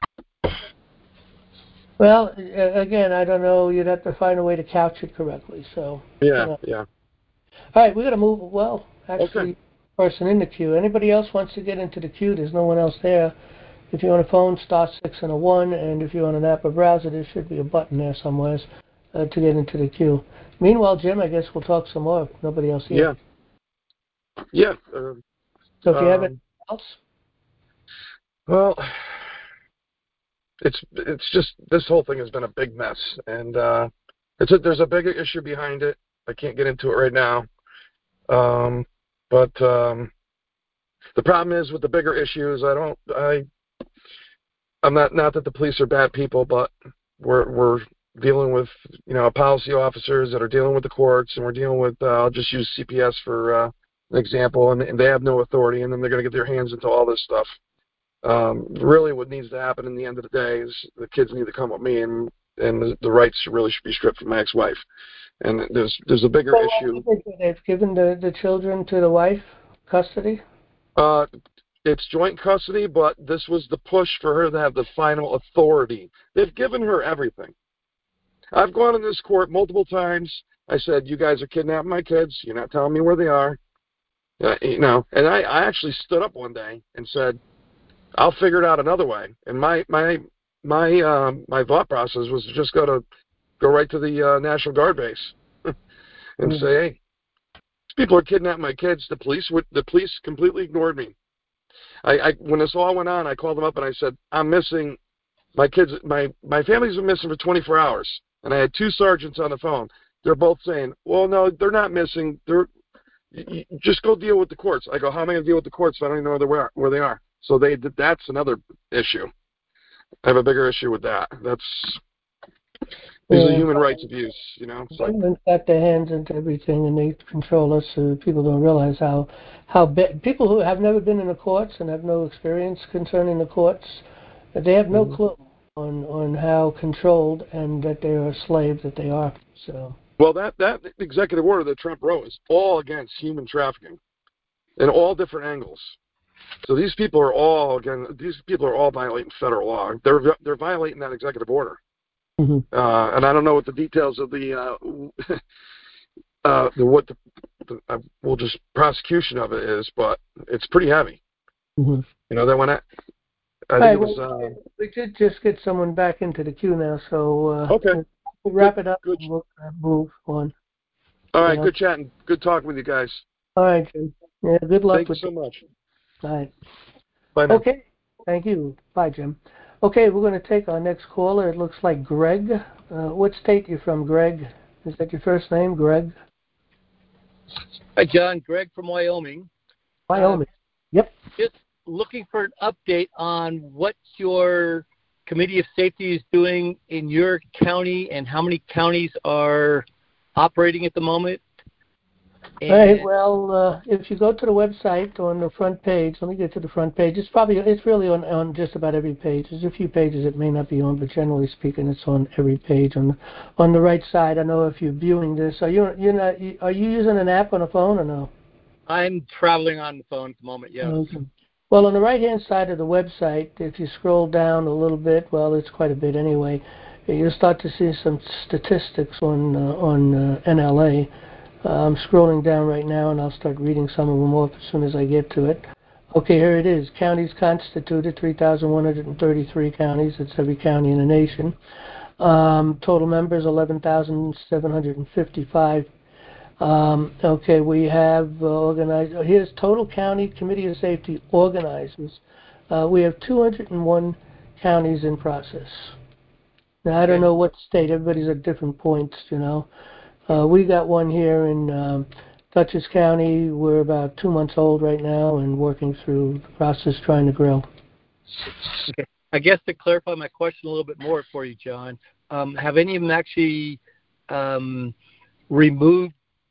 Well, again, I don't know. You'd have to find a way to couch it correctly. So yeah. All right, we got to move. Well, actually, okay. Person in the queue. Anybody else wants to get into the queue? There's no one else there. If you're on a phone, star 6 and a 1, and if you're on an app or browser, there should be a button there somewhere to get into the queue. Meanwhile, Jim, I guess we'll talk some more. Nobody else here. Yeah. So if you have anything else? Well, it's just this whole thing has been a big mess, and there's a bigger issue behind it. I can't get into it right now, but the problem is with the bigger issues. I'm not that the police are bad people, but we're dealing with policy officers that are dealing with the courts, and we're dealing with I'll just use CPS for an example, and they have no authority, and then they're going to get their hands into all this stuff. Really, what needs to happen in the end of the day is the kids need to come with me, and the rights should be stripped from my ex-wife. And there's a bigger issue. They've given the children to the wife custody? It's joint custody, but this was the push for her to have the final authority. They've given her everything. I've gone in this court multiple times. I said, you guys are kidnapping my kids. You're not telling me where they are. And I actually stood up one day and said, I'll figure it out another way. And my thought process was to just go right to the National Guard base and say, hey, these people are kidnapping my kids. The police completely ignored me. When this all went on, I called them up and I said, I'm missing my kids. My family's been missing for 24 hours. And I had two sergeants on the phone. They're both saying, well, no, they're not missing. Just go deal with the courts. I go, how am I going to deal with the courts if I don't even know where they are? So that's another issue. I have a bigger issue with that. These are human rights abuse, Government's got their hands into everything, and they control us. So people don't realize how people who have never been in the courts and have no experience concerning the courts, they have no clue on how controlled and that they are a slave that they are. So. Well, that executive order that Trump wrote is all against human trafficking in all different angles. So these people are all violating federal law. They're violating that executive order. Mm-hmm. And I don't know what the details of prosecution of it is, but it's pretty heavy. Mm-hmm. That when we did just get someone back into the queue now, so okay. We'll wrap it up and we'll move on. All right, good chatting. Good talking with you guys. All right, Jim. Yeah, good luck. Thank you so much. All right. Bye now. Okay. Thank you. Bye, Jim. Okay, we're going to take our next caller. It looks like Greg. What state are you from, Greg? Is that your first name, Greg? Hi, John. Greg from Wyoming. Wyoming. Yep. Just looking for an update on what your Committee of Safety is doing in your county and how many counties are operating at the moment. And All right. Well, if you go to the website on the front page, let me get to the front page. It's really on just about every page. There's a few pages it may not be on, but generally speaking, it's on every page. On the right side, I know if you're viewing this, are you using an app on a phone or no? I'm traveling on the phone at the moment, yes. Okay. Well, on the right-hand side of the website, if you scroll down a little bit, well, it's quite a bit anyway, you'll start to see some statistics on NLA. I'm scrolling down right now, and I'll start reading some of them off as soon as I get to it. Okay, here it is. Counties constituted, 3,133 counties. That's every county in the nation. Total members, 11,755. Okay, we have organized. Here's total county committee of safety organizers. We have 201 counties in process. Now, I don't know what state. Everybody's at different points, you know. We got one here in Dutchess County. We're about 2 months old right now and working through the process trying to grow. Okay. I guess to clarify my question a little bit more for you, John, have any of them actually removed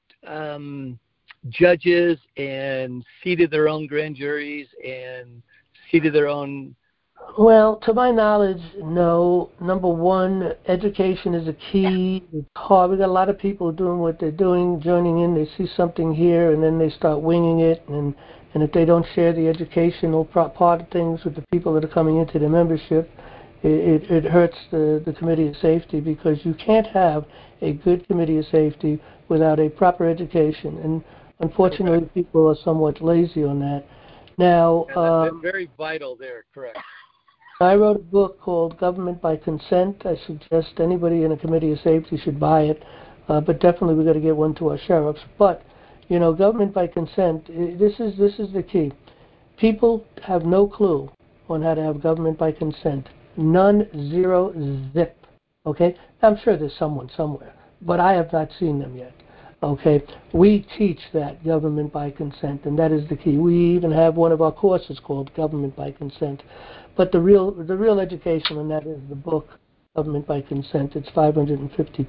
judges and seated their own grand juries and seated their own? Well, to my knowledge, no. Number one, education is a key. It's hard. We got a lot of people doing what they're doing, joining in. They see something here, and then they start winging it. And if they don't share the educational part of things with the people that are coming into the membership, it hurts the Committee of Safety, because you can't have a good Committee of Safety without a proper education. And unfortunately, people are somewhat lazy on that. Now, that's very vital there, correct. I wrote a book called Government by Consent. I suggest anybody in a Committee of Safety should buy it, but definitely we've got to get one to our sheriffs. But, you know, government by consent, this is the key. People have no clue on how to have government by consent. None, zero, zip. Okay? I'm sure there's someone somewhere, but I have not seen them yet. Okay? We teach that government by consent, and that is the key. We even have one of our courses called Government by Consent. But the real education on that is the book, Government by Consent. It's 550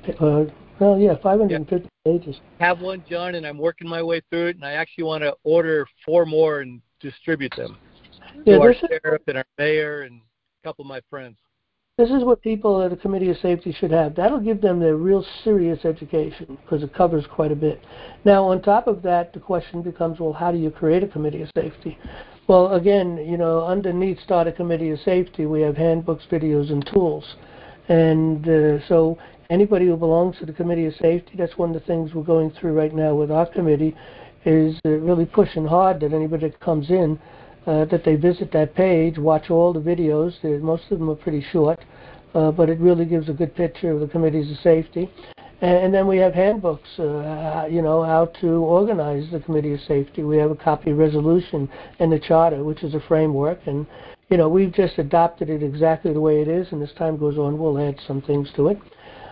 pages. I have one, John, and I'm working my way through it, and I actually want to order 4 more and distribute them to our sheriff and our mayor and a couple of my friends. This is what people at the Committee of Safety should have. That'll give them their real serious education, because it covers quite a bit. Now, on top of that, the question becomes, well, how do you create a Committee of Safety? Well, again, you know, underneath Start a Committee of Safety, we have handbooks, videos, and tools. And so anybody who belongs to the Committee of Safety, that's one of the things we're going through right now with our committee, is really pushing hard that anybody that comes in, that they visit that page, watch all the videos. Most of them are pretty short, but it really gives a good picture of the Committees of Safety. And then we have handbooks, you know, how to organize the Committee of Safety. We have a copy resolution and the charter, which is a framework. And, you know, we've just adopted it exactly the way it is. And as time goes on, we'll add some things to it.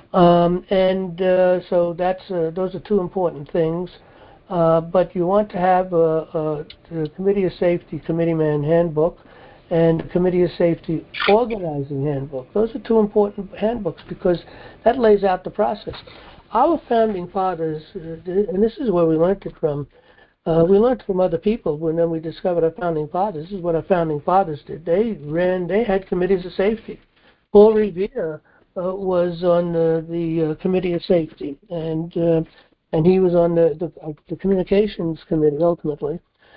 So that's those are 2 important things. But you want to have the Committee of Safety Committeeman Handbook and the Committee of Safety Organizing Handbook. Those are 2 important handbooks, because that lays out the process. Our founding fathers, and this is where we learned it from, we learned from other people, when then we discovered our founding fathers. This is what our founding fathers did. They had committees of safety. Paul Revere was on the Committee of Safety, and he was on the Communications Committee ultimately.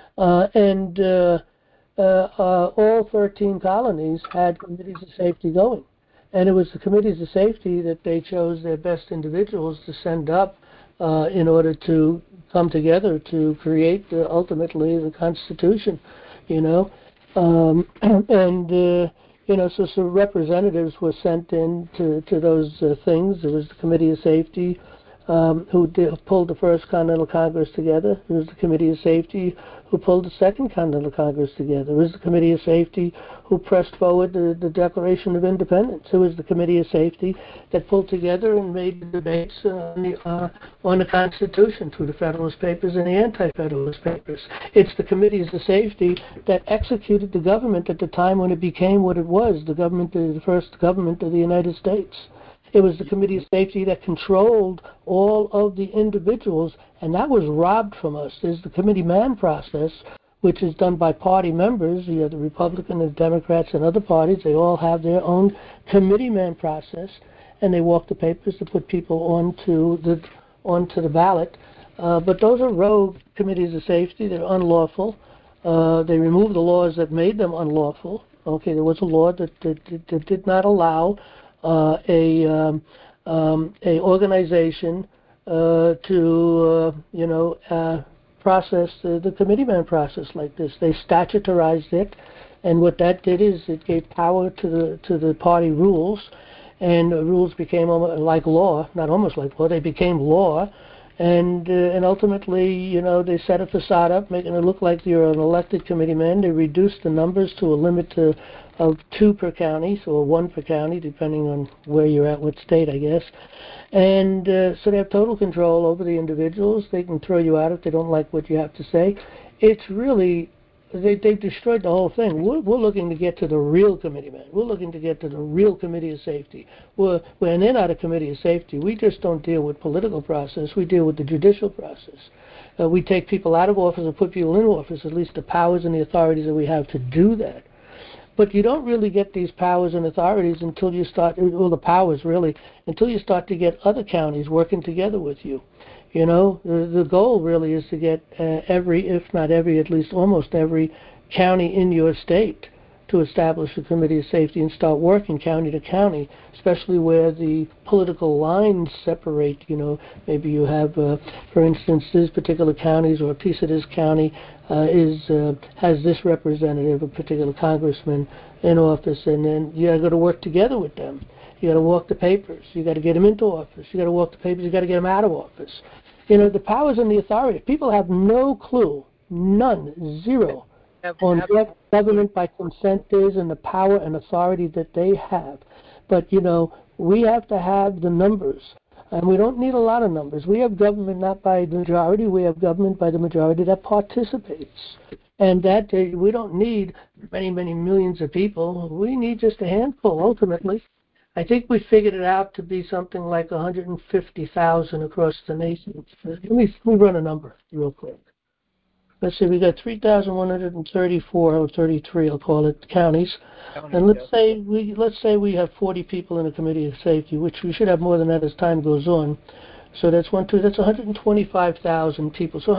All 13 colonies had committees of safety going. And it was the committees of safety that they chose their best individuals to send up in order to come together to create ultimately the Constitution, you know. You know, so representatives were sent in to those things. There was the Committee of Safety, who pulled the First Continental Congress together. There was the Committee of Safety who pulled the Second Continental Congress together. There was the Committee of Safety who pressed forward the Declaration of Independence. It was the Committee of Safety that pulled together and made the debates on the Constitution through the Federalist Papers and the Anti-Federalist Papers. It's the Committees of Safety that executed the government at the time when it became what it was, the first government of the United States. It was the Committee of Safety that controlled all of the individuals, and that was robbed from us. There's the committee man process, which is done by party members. You have the Republican and Democrats and other parties. They all have their own committee man process, and they walk the papers to put people onto the ballot. But those are rogue committees of safety. They're unlawful. They removed the laws that made them unlawful. Okay, there was a law that did not allow a organization to process the committeeman process like this. They statutarized it, and what that did is it gave power to the party rules, and the rules became like law, not almost like law. They became law. And ultimately, they set a facade up, making it look like you're an elected committeeman. They reduced the numbers to a limit of 2 per county, so 1 per county, depending on where you're at, what state, I guess. And so they have total control over the individuals. They can throw you out if they don't like what you have to say. It's really, they've destroyed the whole thing. We're looking to get to the real committeeman. We're looking to get to the real committee of safety. When they're not a committee of safety, we just don't deal with political process. We deal with the judicial process. We take people out of office and put people in office, at least the powers and the authorities that we have to do that. But you don't really get these powers and authorities until you start, or the powers really, until you start to get other counties working together with you. The goal really is to get every, if not every, at least almost every county in your state to establish a committee of safety and start working county to county, especially where the political lines separate. Maybe you have, for instance, these particular counties or a piece of this county has this representative, a particular congressman in office, and then you got to work together with them. You got to walk the papers. You got to get them into office. You got to walk the papers. You got to get them out of office. The powers and the authority. People have no clue, none, zero, on what government by consent is and the power and authority that they have. But we have to have the numbers, and we don't need a lot of numbers. We have government not by the majority. We have government by the majority that participates. And that we don't need many, many millions of people. We need just a handful, ultimately. I think we figured it out to be something like 150,000 across the nation. Let me run a number real quick. Let's see, we got 3,134 or 33, I'll call it, counties. And let's say we have 40 people in a committee of safety, which we should have more than that as time goes on. So that's 125,000 people. So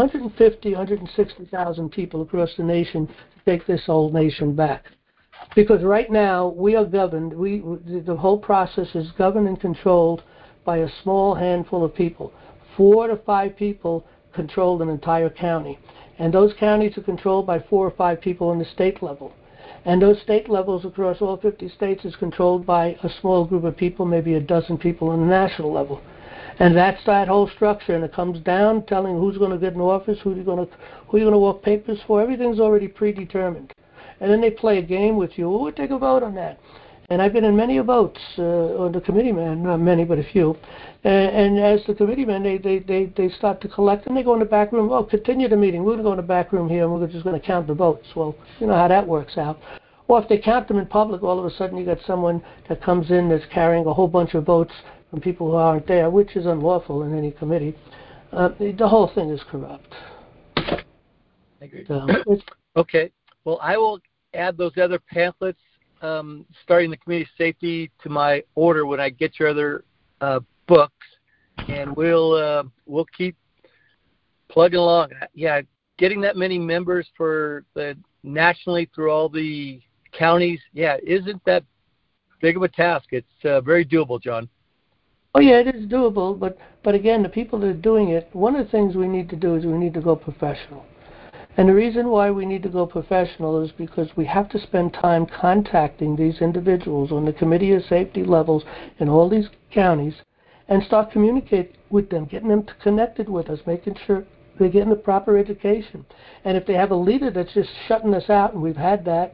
160,000 people across the nation to take this whole nation back. Because right now we are governed, the whole process is governed and controlled by a small handful of people. 4 to 5 people control an entire county. And those counties are controlled by 4 or 5 people on the state level. And those state levels across all 50 states is controlled by a small group of people, maybe a dozen people on the national level. And that's that whole structure, and it comes down telling who's going to get in office, who you're going to walk papers for. Everything's already predetermined. And then they play a game with you. We'll take a vote on that. And I've been in many votes on the committeeman, not many, but a few. And as the committeeman, they start to collect, and they go in the back room. Oh, continue the meeting. We're going to go in the back room here, and we're just going to count the votes. Well, you know how that works out. Or if they count them in public, all of a sudden you got someone that comes in that's carrying a whole bunch of votes from people who aren't there, which is unlawful in any committee. The whole thing is corrupt. I agree. Okay. Well, I will add those other pamphlets starting the community safety to my order when I get your other books, and we'll keep plugging along. Yeah, getting that many members for the nationally through all the counties, isn't that big of a task. It's very doable, John. Oh yeah, it is doable, but again, the people that are doing it, one of the things we need to do is we need to go professional. And the reason why we need to go professional is because we have to spend time contacting these individuals on the committee of safety levels in all these counties and start communicating with them, getting them connected with us, making sure they're getting the proper education. And if they have a leader that's just shutting us out, and we've had that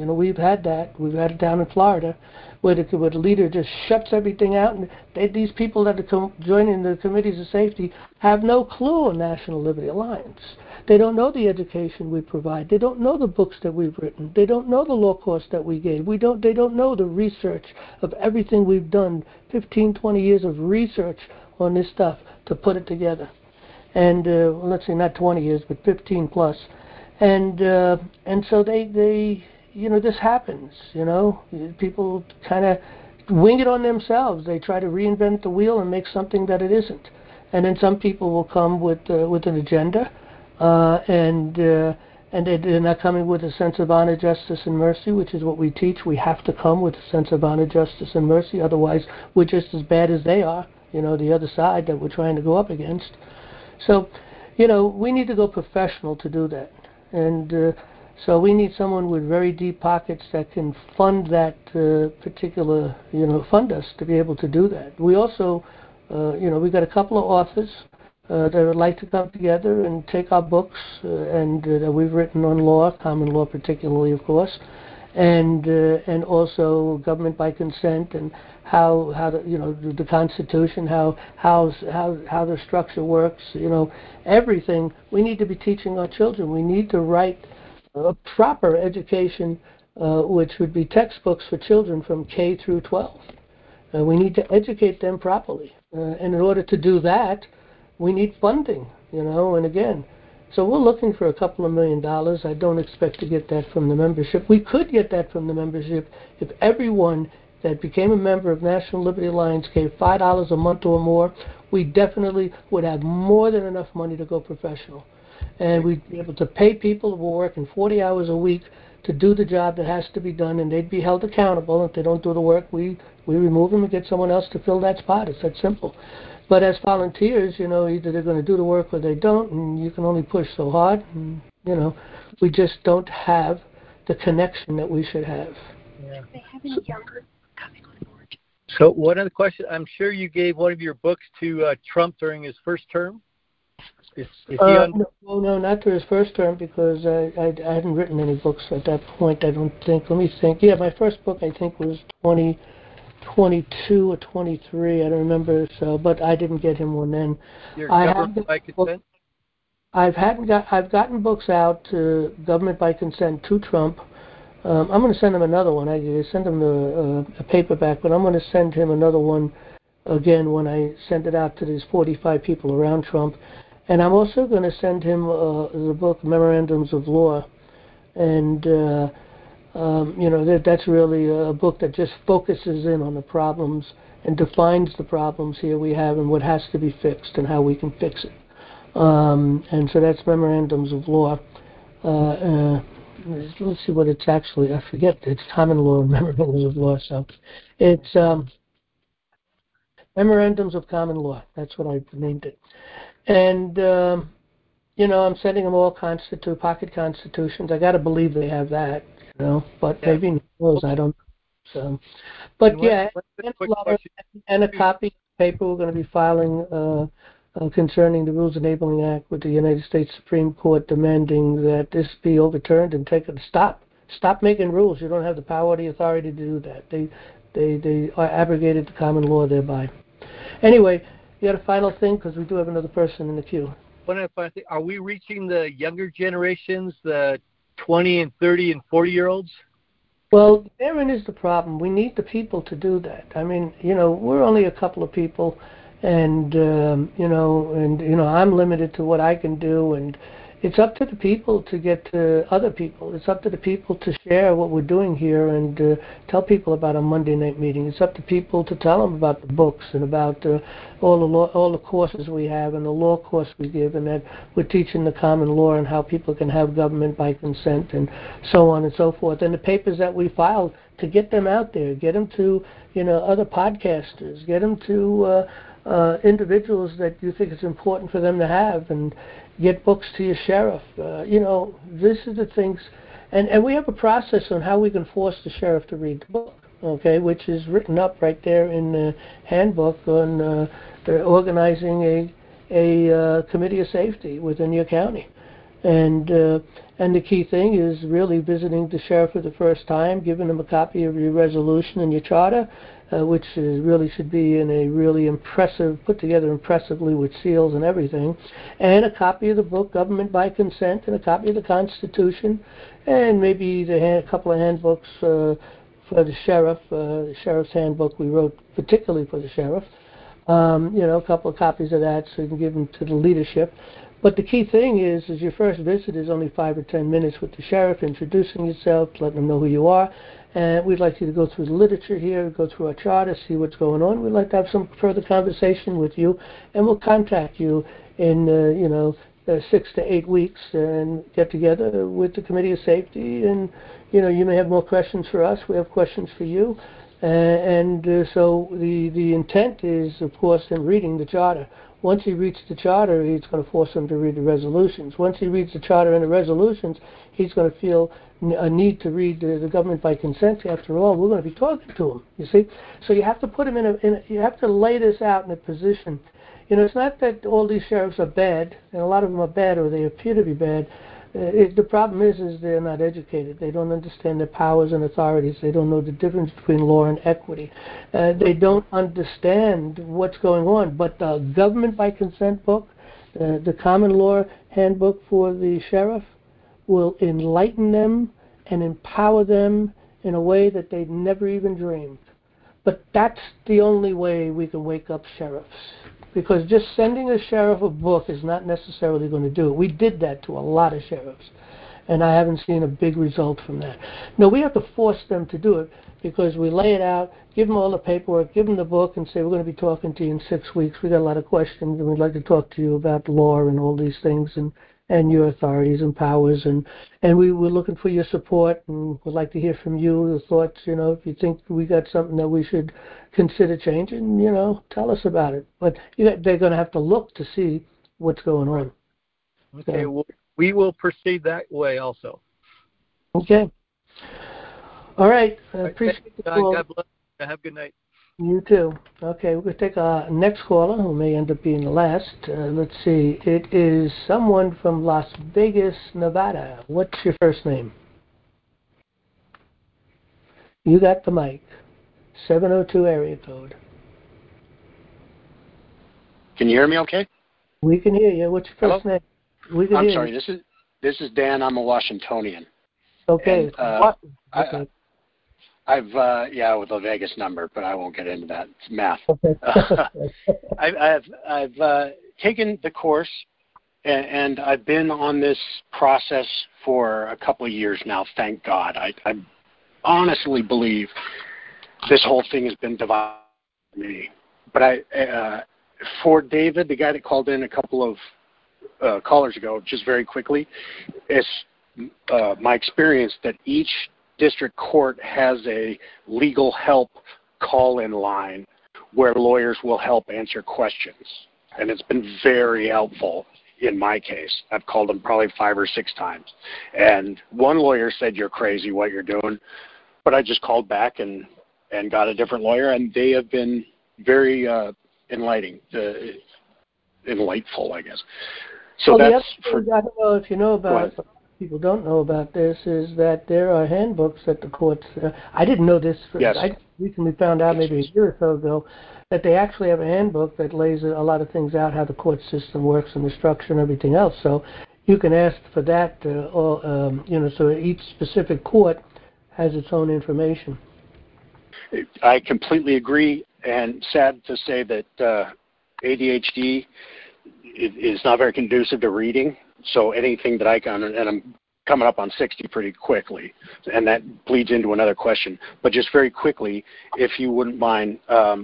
it down in Florida, where the leader just shuts everything out, and these people that are joining the committees of safety have no clue on National Liberty Alliance. They don't know the education we provide. They don't know the books that we've written. They don't know the law course that we gave. They don't know the research of everything we've done, 15, 20 years of research on this stuff to put it together. And let's say not 20 years, but 15 plus. And so they this happens. People kind of wing it on themselves. They try to reinvent the wheel and make something that it isn't. And then some people will come with an agenda, and they're not coming with a sense of honor, justice, and mercy, which is what we teach. We have to come with a sense of honor, justice, and mercy. Otherwise, we're just as bad as they are. The other side that we're trying to go up against. So, we need to go professional to do that. And so we need someone with very deep pockets that can fund that particular, fund us to be able to do that. We also, we've got a couple of authors that would like to come together and take our books and that we've written on law, common law particularly, of course, and also government by consent and how the Constitution, how the structure works, everything. We need to be teaching our children. We need to write a proper education, which would be textbooks for children from K through 12. We need to educate them properly, and in order to do that, we need funding. And again. So we're looking for a couple of $1 million. I don't expect to get that from the membership. We could get that from the membership if everyone that became a member of National Liberty Alliance gave $5 a month or more. We definitely would have more than enough money to go professional. And we'd be able to pay people who are working 40 hours a week to do the job that has to be done, and they'd be held accountable. If they don't do the work, we remove them and get someone else to fill that spot. It's that simple. But as volunteers, either they're going to do the work or they don't, and you can only push so hard. And, we just don't have the connection that we should have. Yeah. They have any younger coming on board. So one other question. I'm sure you gave one of your books to Trump during his first term. Is he no, not to his first term, because I hadn't written any books at that point, I don't think. Let me think. Yeah, my first book, I think, was 22 or 23, I don't remember. So, but I didn't get him one then. I've gotten books out to government by consent to Trump. I'm going to send him another one. I sent him a paperback, but I'm going to send him another one again when I send it out to these 45 people around Trump. And I'm also going to send him the book Memorandums of Law, and that's really a book that just focuses in on the problems and defines the problems here we have and what has to be fixed and how we can fix it. And so that's Memorandums of Law. Let's see what it's actually. I forget. It's Common Law and Memorandums of Law. So it's Memorandums of Common Law. That's what I named it. And I'm sending them all pocket constitutions. I got to believe they have that. But maybe not those, I don't know. So, but yeah, and a copy of the paper we're going to be filing concerning the Rules Enabling Act with the United States Supreme Court, demanding that this be overturned and stop making rules. You don't have the power or the authority to do that. They abrogated the common law thereby. Anyway, you got a final thing, because we do have another person in the queue. One other final thing. Are we reaching the younger generations, the 20 and 30 and 40-year-olds? Well, therein is the problem. We need the people to do that. I mean, we're only a couple of people, and I'm limited to what I can do, and it's up to the people to get to other people. It's up to the people to share what we're doing here and tell people about a Monday night meeting. It's up to people to tell them about the books and about all the courses we have and the law course we give, and that we're teaching the common law and how people can have government by consent and so on and so forth. And the papers that we file, to get them out there, get them to other podcasters, get them to individuals that you think it's important for them to have, and get books to your sheriff. This is the things, and we have a process on how we can force the sheriff to read the book, okay, which is written up right there in the handbook on organizing a committee of safety within your county. And the key thing is really visiting the sheriff for the first time, giving them a copy of your resolution and your charter, which really should be in a really put together impressively with seals and everything, and a copy of the book, Government by Consent, and a copy of the Constitution, and maybe a couple of handbooks for the sheriff, the sheriff's handbook we wrote particularly for the sheriff. A couple of copies of that so you can give them to the leadership. But the key thing is your first visit is only 5 or 10 minutes with the sheriff, introducing yourself, letting them know who you are. And we'd like you to go through the literature here, go through our charter, see what's going on. We'd like to have some further conversation with you, and we'll contact you in, 6 to 8 weeks and get together with the Committee of Safety. And, you may have more questions for us. We have questions for you. So the intent is, of course, in reading the charter. Once he reads the charter, he's going to force him to read the resolutions. Once he reads the charter and the resolutions, he's going to feel a need to read the Government by Consent. After all, we're going to be talking to him, you see. So you have to put him you have to lay this out in a position. It's not that all these sheriffs are bad, and a lot of them are bad or they appear to be bad. The problem is they're not educated. They don't understand their powers and authorities. They don't know the difference between law and equity. They don't understand what's going on. But the Government by Consent book, the common law handbook for the sheriff, will enlighten them and empower them in a way that they'd never even dreamed. But that's the only way we can wake up sheriffs. Because just sending a sheriff a book is not necessarily going to do it. We did that to a lot of sheriffs, and I haven't seen a big result from that. No, we have to force them to do it because we lay it out, give them all the paperwork, give them the book, and say, we're going to be talking to you in 6 weeks. We got a lot of questions, and we'd like to talk to you about law and all these things and your authorities and powers. And we're looking for your support, and would like to hear from you, the thoughts, if you think we got something that we should consider changing, tell us about it. But they're going to have to look to see what's going on. Okay, so, well, we will proceed that way also. Okay. All right. Appreciate the call. God bless. Have a good night. You too. Okay, we're going to take our next caller, who may end up being the last. Let's see. It is someone from Las Vegas, Nevada. What's your first name? You got the mic. 702 area code. Can you hear me okay? We can hear you. What's your first name? We can I'm hear sorry. you. This is Dan. I'm a Washingtonian. Okay. And, okay. I've with the Vegas number, but I won't get into that. It's math. Okay. I've taken the course, and I've been on this process for a couple of years now. Thank God. I honestly believe this whole thing has been divided to me. But for David, the guy that called in a couple of callers ago, just very quickly, it's my experience that each district court has a legal help call-in line where lawyers will help answer questions. And it's been very helpful in my case. I've called them probably 5 or 6 times. And one lawyer said, you're crazy what you're doing. But I just called back and got a different lawyer, and they have been very enlightening, enlightful, I guess. So that's for. I don't know if you know about. People don't know about this is that there are handbooks that the courts. I didn't know this. Yes. I recently found out maybe a year or so ago that they actually have a handbook that lays a lot of things out, how the court system works and the structure and everything else. So you can ask for that, so each specific court has its own information. I completely agree, and sad to say that ADHD is not very conducive to reading. So anything that I can, and I'm coming up on 60 pretty quickly, and that bleeds into another question. But just very quickly, if you wouldn't mind,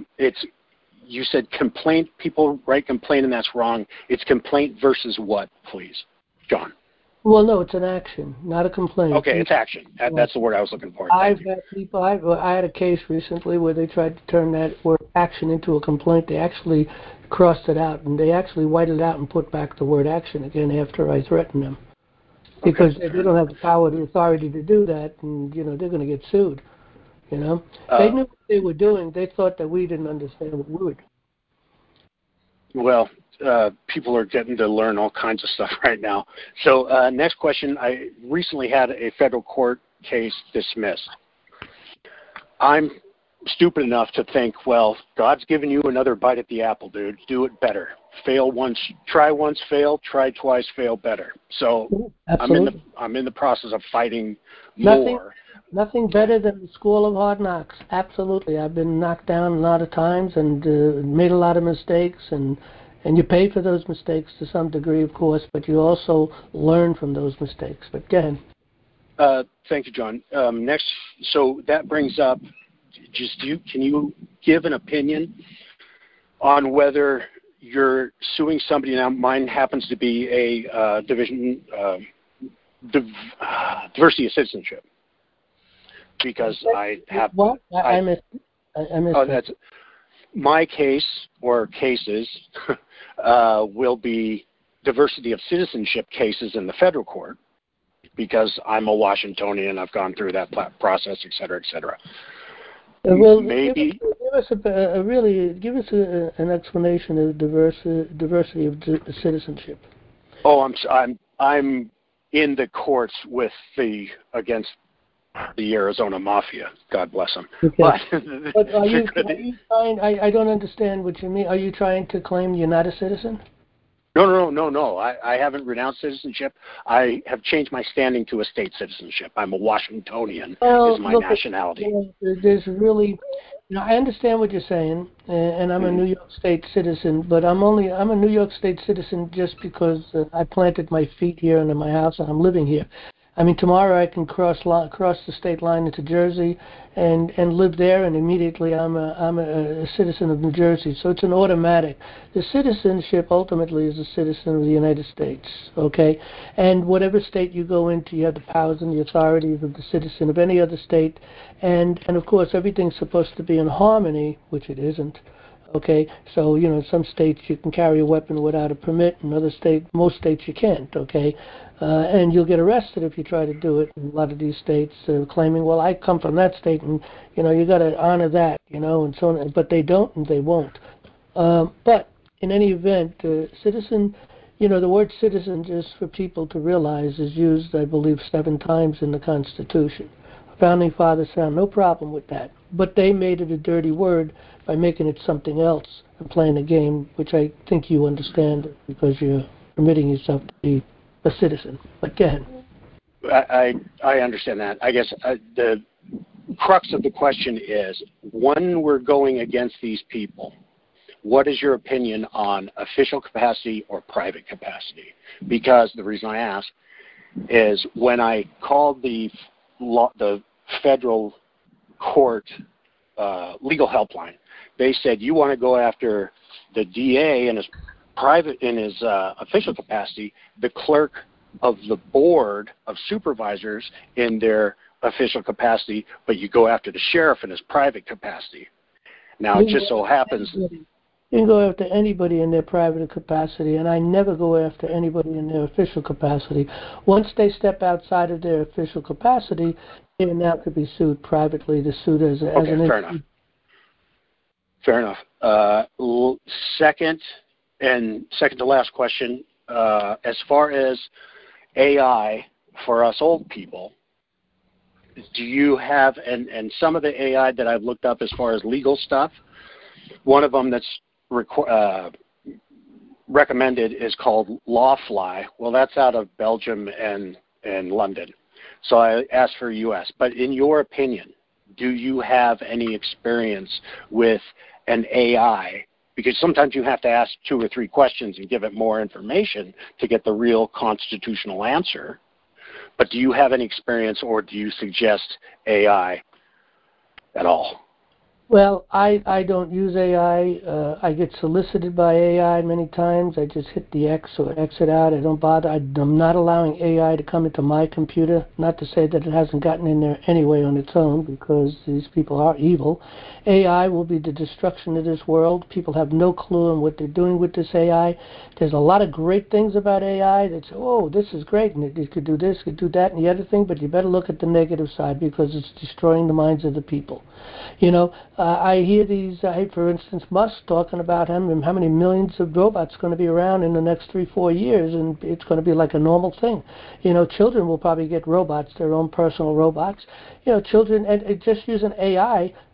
you said complaint. People write complaint, and that's wrong. It's complaint versus what, please, John? Well, no, it's an action, not a complaint. Okay, it's action. That's the word I was looking for. I've had people. I had a case recently where they tried to turn that word action into a complaint. They actually crossed it out, and they actually whited it out and put back the word action again after I threatened them. Because they don't have the power, the authority to do that, and, they're going to get sued, They knew what they were doing. They thought that we didn't understand what we were doing. Well, people are getting to learn all kinds of stuff right now. So next question, I recently had a federal court case dismissed. I'm stupid enough to think, well, God's given you another bite at the apple, dude. Do it better. Fail once, try once, fail. Try twice, fail better. So I'm in the process of fighting more. Nothing better than the school of hard knocks. Absolutely. I've been knocked down a lot of times and made a lot of mistakes, and you pay for those mistakes to some degree, of course, but you also learn from those mistakes. But go ahead. Thank you, John. Next, so that brings up, can you give an opinion on whether you're suing somebody? Now, mine happens to be a diversity of citizenship, because I have. What? I missed. That's my case or cases will be diversity of citizenship cases in the federal court, because I'm a Washingtonian. I've gone through that process, et cetera, et cetera. Well, maybe give us an explanation of diversity of citizenship. Oh, I'm in the courts against the Arizona Mafia. God bless them. Okay. But are you trying? I don't understand what you mean. Are you trying to claim you're not a citizen? No. I haven't renounced citizenship. I have changed my standing to a state citizenship. I'm a Washingtonian is my nationality. There's really, I understand what you're saying, and I'm a New York State citizen, but I'm a New York State citizen just because I planted my feet here and in my house, and I'm living here. I mean, tomorrow I can cross the state line into Jersey and live there, and immediately I'm a citizen of New Jersey. So it's an automatic. The citizenship ultimately is a citizen of the United States, okay? And whatever state you go into, you have the powers and the authorities of the citizen of any other state. And of course, everything's supposed to be in harmony, which it isn't. Okay, so in some states you can carry a weapon without a permit. In most states you can't. Okay, and you'll get arrested if you try to do it. In a lot of these states, claiming, "Well, I come from that state, and you got to honor that," and so on. But they don't, and they won't. But in any event, citizen, the word citizen, just for people to realize, is used, I believe, 7 times in the Constitution. Founding fathers found no problem with that, but they made it a dirty word by making it something else and playing a game, which I think you understand because you're permitting yourself to be a citizen. But go ahead. I understand that. I guess the crux of the question is, when we're going against these people, what is your opinion on official capacity or private capacity? Because the reason I ask is when I called the federal court legal helpline, they said, you want to go after the DA in his official capacity, the clerk of the board of supervisors in their official capacity, but you go after the sheriff in his private capacity. Now, it just so happens... You can go after anybody in their private capacity, and I never go after anybody in their official capacity. Once they step outside of their official capacity, they now could be sued privately. The suit as an Fair enough. Second to last question, as far as AI for us old people, do you have, and some of the AI that I've looked up as far as legal stuff, one of them that's recommended is called Lawfly. Well, that's out of Belgium and London. So I asked for US. But in your opinion, do you have any experience with an AI? Because sometimes you have to ask 2 or 3 questions and give it more information to get the real constitutional answer. But do you have any experience, or do you suggest AI at all? Well, I don't use AI. I get solicited by AI many times. I just hit the X or exit out. I don't bother. I'm not allowing AI to come into my computer. Not to say that it hasn't gotten in there anyway on its own, because these people are evil. AI will be the destruction of this world. People have no clue on what they're doing with this AI. There's a lot of great things about AI that say, oh, this is great, and it could do this, could do that, and the other thing, but you better look at the negative side, because it's destroying the minds of the people. I hear these, for instance, Musk talking about how many millions of robots are going to be around in the next 3-4 years, and it's going to be like a normal thing. Children will probably get robots, their own personal robots. Children, and just using AI,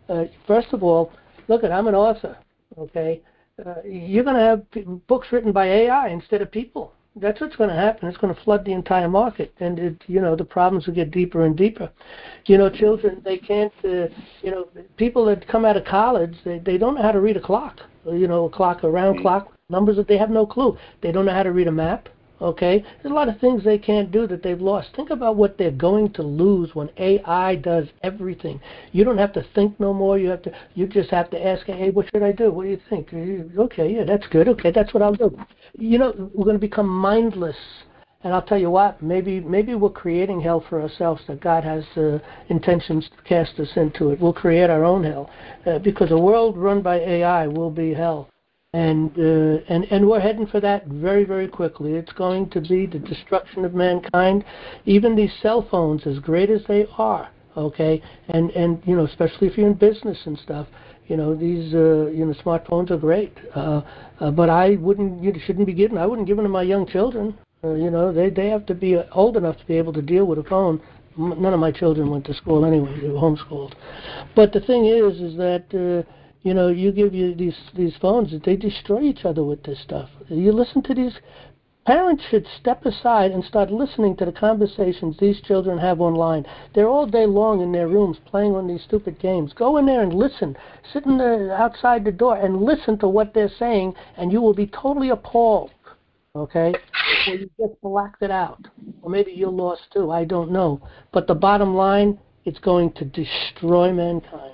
First of all, look, I'm an author, okay? You're going to have books written by AI instead of people. That's what's going to happen. It's going to flood the entire market, and the problems will get deeper and deeper. Children, they can't. People that come out of college, they don't know how to read a clock. A clock, a round clock, numbers that they have no clue. They don't know how to read a map. Okay, there's a lot of things they can't do that they've lost. Think about what they're going to lose when AI does everything. You don't have to think no more. You just have to ask, hey, what should I do? What do you think? Okay, yeah, that's good. Okay, that's what I'll do. We're going to become mindless. And I'll tell you what, maybe we're creating hell for ourselves, that God has intentions to cast us into it. We'll create our own hell, because a world run by AI will be hell. And we're heading for that very, very quickly. It's going to be the destruction of mankind. Even these cell phones, as great as they are, okay, and especially if you're in business and stuff, these smartphones are great. But I shouldn't be giving. I wouldn't give them to my young children. They have to be old enough to be able to deal with a phone. None of my children went to school anyway; they were homeschooled. But the thing is that. You give these phones, they destroy each other with this stuff. You listen to these. Parents should step aside and start listening to the conversations these children have online. They're all day long in their rooms playing on these stupid games. Go in there and listen. Sit outside the door and listen to what they're saying, and you will be totally appalled. Okay? Or you just blacked it out. Or maybe you're lost too. I don't know. But the bottom line, it's going to destroy mankind.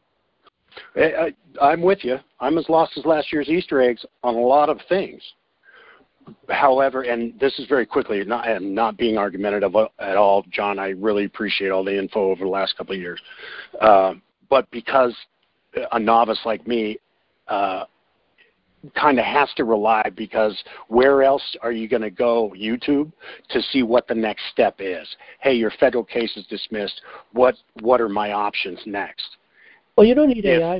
I'm with you. I'm as lost as last year's Easter eggs on a lot of things. However, and this is very quickly, I'm not being argumentative at all, John. I really appreciate all the info over the last couple of years. But because a novice like me kind of has to rely, because where else are you going to go, YouTube, to see what the next step is? Hey, your federal case is dismissed. What are my options next? Well, you don't need AI.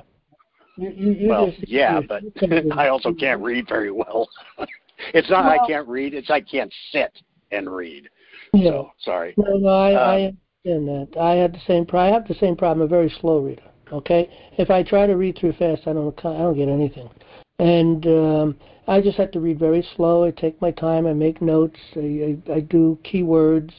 But I also can't read very well. It's not I can't read, it's I can't sit and read. Yeah. So, sorry. No, I understand that. I have the same problem. I'm a very slow reader, okay? If I try to read too fast, I don't get anything. And I just have to read very slow. I take my time. I make notes. I do keywords,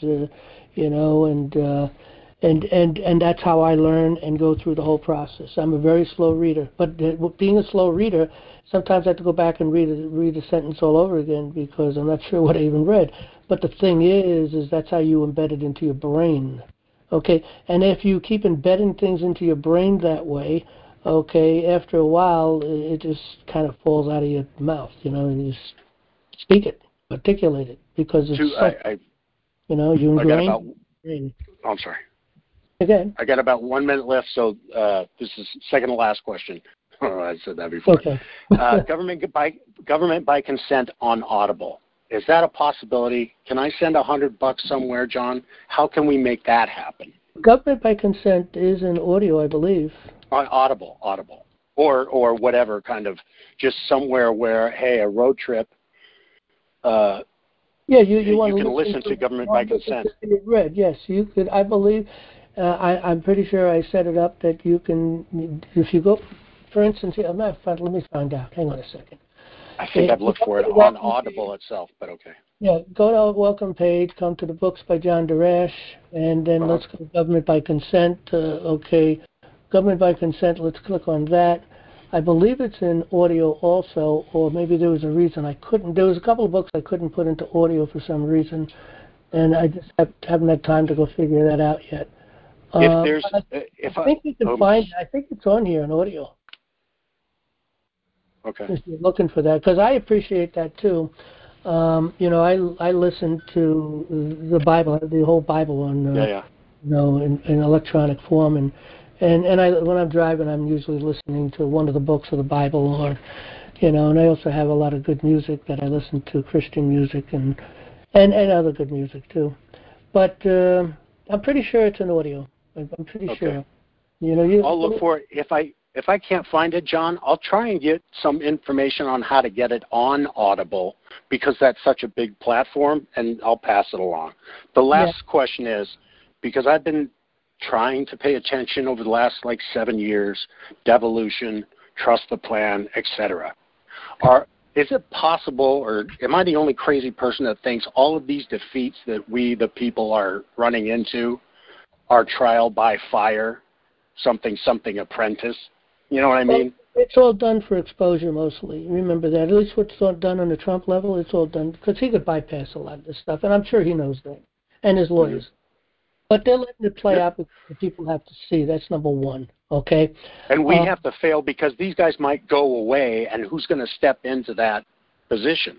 and that's how I learn and go through the whole process. I'm a very slow reader. But being a slow reader, sometimes I have to go back and read a sentence all over again because I'm not sure what I even read. But the thing is that's how you embed it into your brain. Okay? And if you keep embedding things into your brain that way, okay, after a while, it just kind of falls out of your mouth. You just speak it, articulate it, because it's you ingrain. I'm sorry. Again. I got about 1 minute left, so this is second to last question. I said that before. Okay. Government by consent on Audible. Is that a possibility? Can I send $100 somewhere, John? How can we make that happen? Government by consent is in audio, I believe. On Audible, or whatever kind of, just somewhere where, hey, a road trip. You want can listen to government by consent. Read, yes, you could. I believe. I'm pretty sure I set it up that you can, if you go, for instance, let me find out. Hang on a second. I think I've looked for it on Audible itself, but okay. Yeah, go to our welcome page, come to the books by John Darash, and then let's go to government by consent. Okay, government by consent, let's click on that. I believe it's in audio also, or maybe there was a reason I couldn't. There was a couple of books I couldn't put into audio for some reason, and I just haven't had time to go figure that out yet. I think you can find. I think it's on here in audio. Okay. If you're looking for that, because I appreciate that too. I listen to the Bible, the whole Bible on in electronic form, and when I'm driving, I'm usually listening to one of the books of the Bible, or and I also have a lot of good music that I listen to, Christian music and other good music too. But I'm pretty sure it's in audio. I'm pretty sure. I'll look for it. If I can't find it, John, I'll try and get some information on how to get it on Audible, because that's such a big platform, and I'll pass it along. The last question is, because I've been trying to pay attention over the last 7 years, devolution, trust the plan, etc. Is it possible, or am I the only crazy person that thinks all of these defeats that we, the people, are running into are trial by fire, something apprentice? You know what I mean? It's all done for exposure mostly. Remember that. At least what's done on the Trump level, it's all done because he could bypass a lot of this stuff, and I'm sure he knows that, and his lawyers. Mm-hmm. But they're letting it play out because the people have to see. That's number one, okay? And we have to fail because these guys might go away, and who's going to step into that position?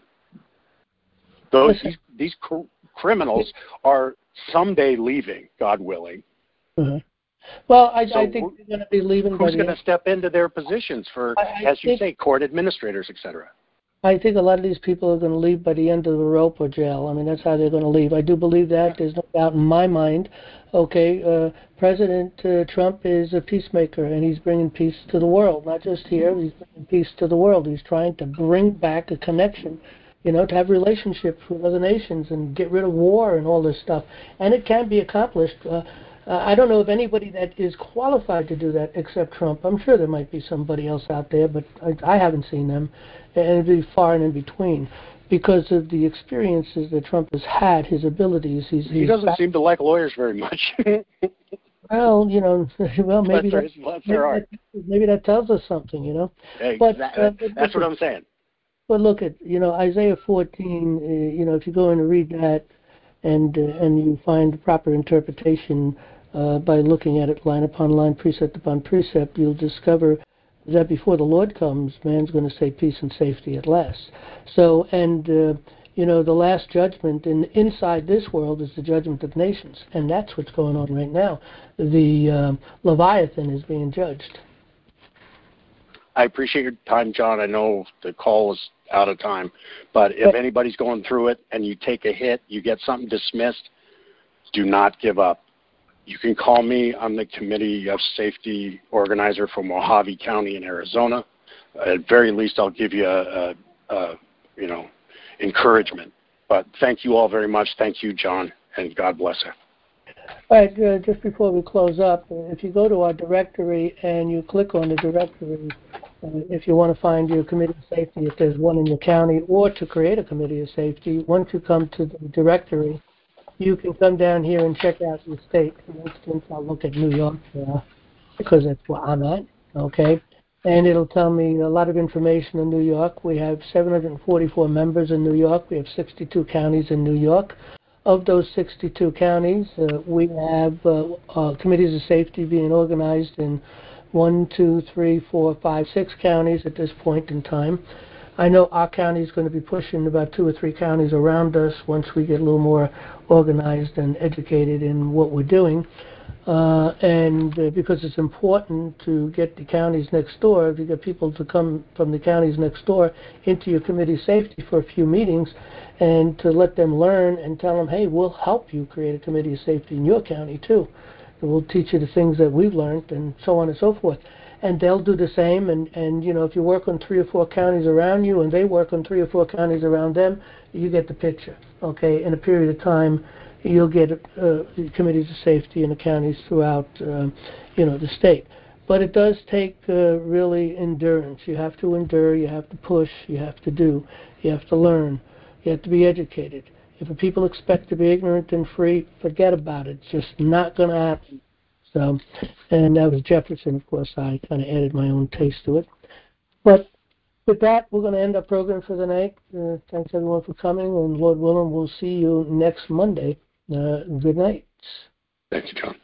These criminals are someday leaving, God willing. Mm-hmm. Well, I think they're going to be leaving. Who's going to step into their positions for, as you say, court administrators, etc.? I think a lot of these people are going to leave by the end of the rope or jail. I mean, that's how they're going to leave. I do believe that. There's no doubt in my mind. Okay, President Trump is a peacemaker, and he's bringing peace to the world. Not just here, he's bringing peace to the world. He's trying to bring back a connection, to have relationships with other nations and get rid of war and all this stuff. And it can be accomplished. I don't know of anybody that is qualified to do that except Trump. I'm sure there might be somebody else out there, but I haven't seen them. And it'd be far and in between because of the experiences that Trump has had, his abilities. He doesn't seem to like lawyers very much. Well, maybe that tells us something, But that's what I'm saying. But look at, Isaiah 14, if you go in and read that and you find the proper interpretation by looking at it line upon line, precept upon precept, you'll discover that before the Lord comes, man's going to say peace and safety at last. So, and, the last judgment inside this world is the judgment of nations. And that's what's going on right now. The Leviathan is being judged. I appreciate your time, John. I know the call is out of time. But if anybody's going through it and you take a hit, you get something dismissed, do not give up. You can call me. I'm the Committee of Safety organizer for Mojave County in Arizona. At very least, I'll give you encouragement. But thank you all very much. Thank you, John, and God bless you. All right, just before we close up, if you go to our directory and you click on the directory, if you want to find your committee of safety, if there's one in your county, or to create a committee of safety, once you come to the directory, you can come down here and check out your state. For instance, I'll look at New York because that's where I'm at, okay? And it'll tell me a lot of information in New York. We have 744 members in New York. We have 62 counties in New York. Of those 62 counties, we have committees of safety being organized in 1, 2, 3, 4, 5, 6 counties at this point in time. I know our county is going to be pushing about 2 or 3 counties around us once we get a little more organized and educated in what we're doing. Because it's important to get the counties next door, if you get people to come from the counties next door into your committee of safety for a few meetings and to let them learn and tell them, hey, we'll help you create a committee of safety in your county too. And we'll teach you the things that we've learned and so on and so forth. And they'll do the same. And if you work on 3 or 4 counties around you and they work on 3 or 4 counties around them, you get the picture. Okay, in a period of time, you'll get committees of safety in the counties throughout, the state. But it does take really endurance. You have to endure. You have to push. You have to do. You have to learn. You have to be educated. If the people expect to be ignorant and free, forget about it. It's just not going to happen. So, and that was Jefferson, of course. I kind of added my own taste to it. But with that, we're going to end our program for the night. Thanks, everyone, for coming. And Lord willing, we'll see you next Monday. Good night. Thank you, John.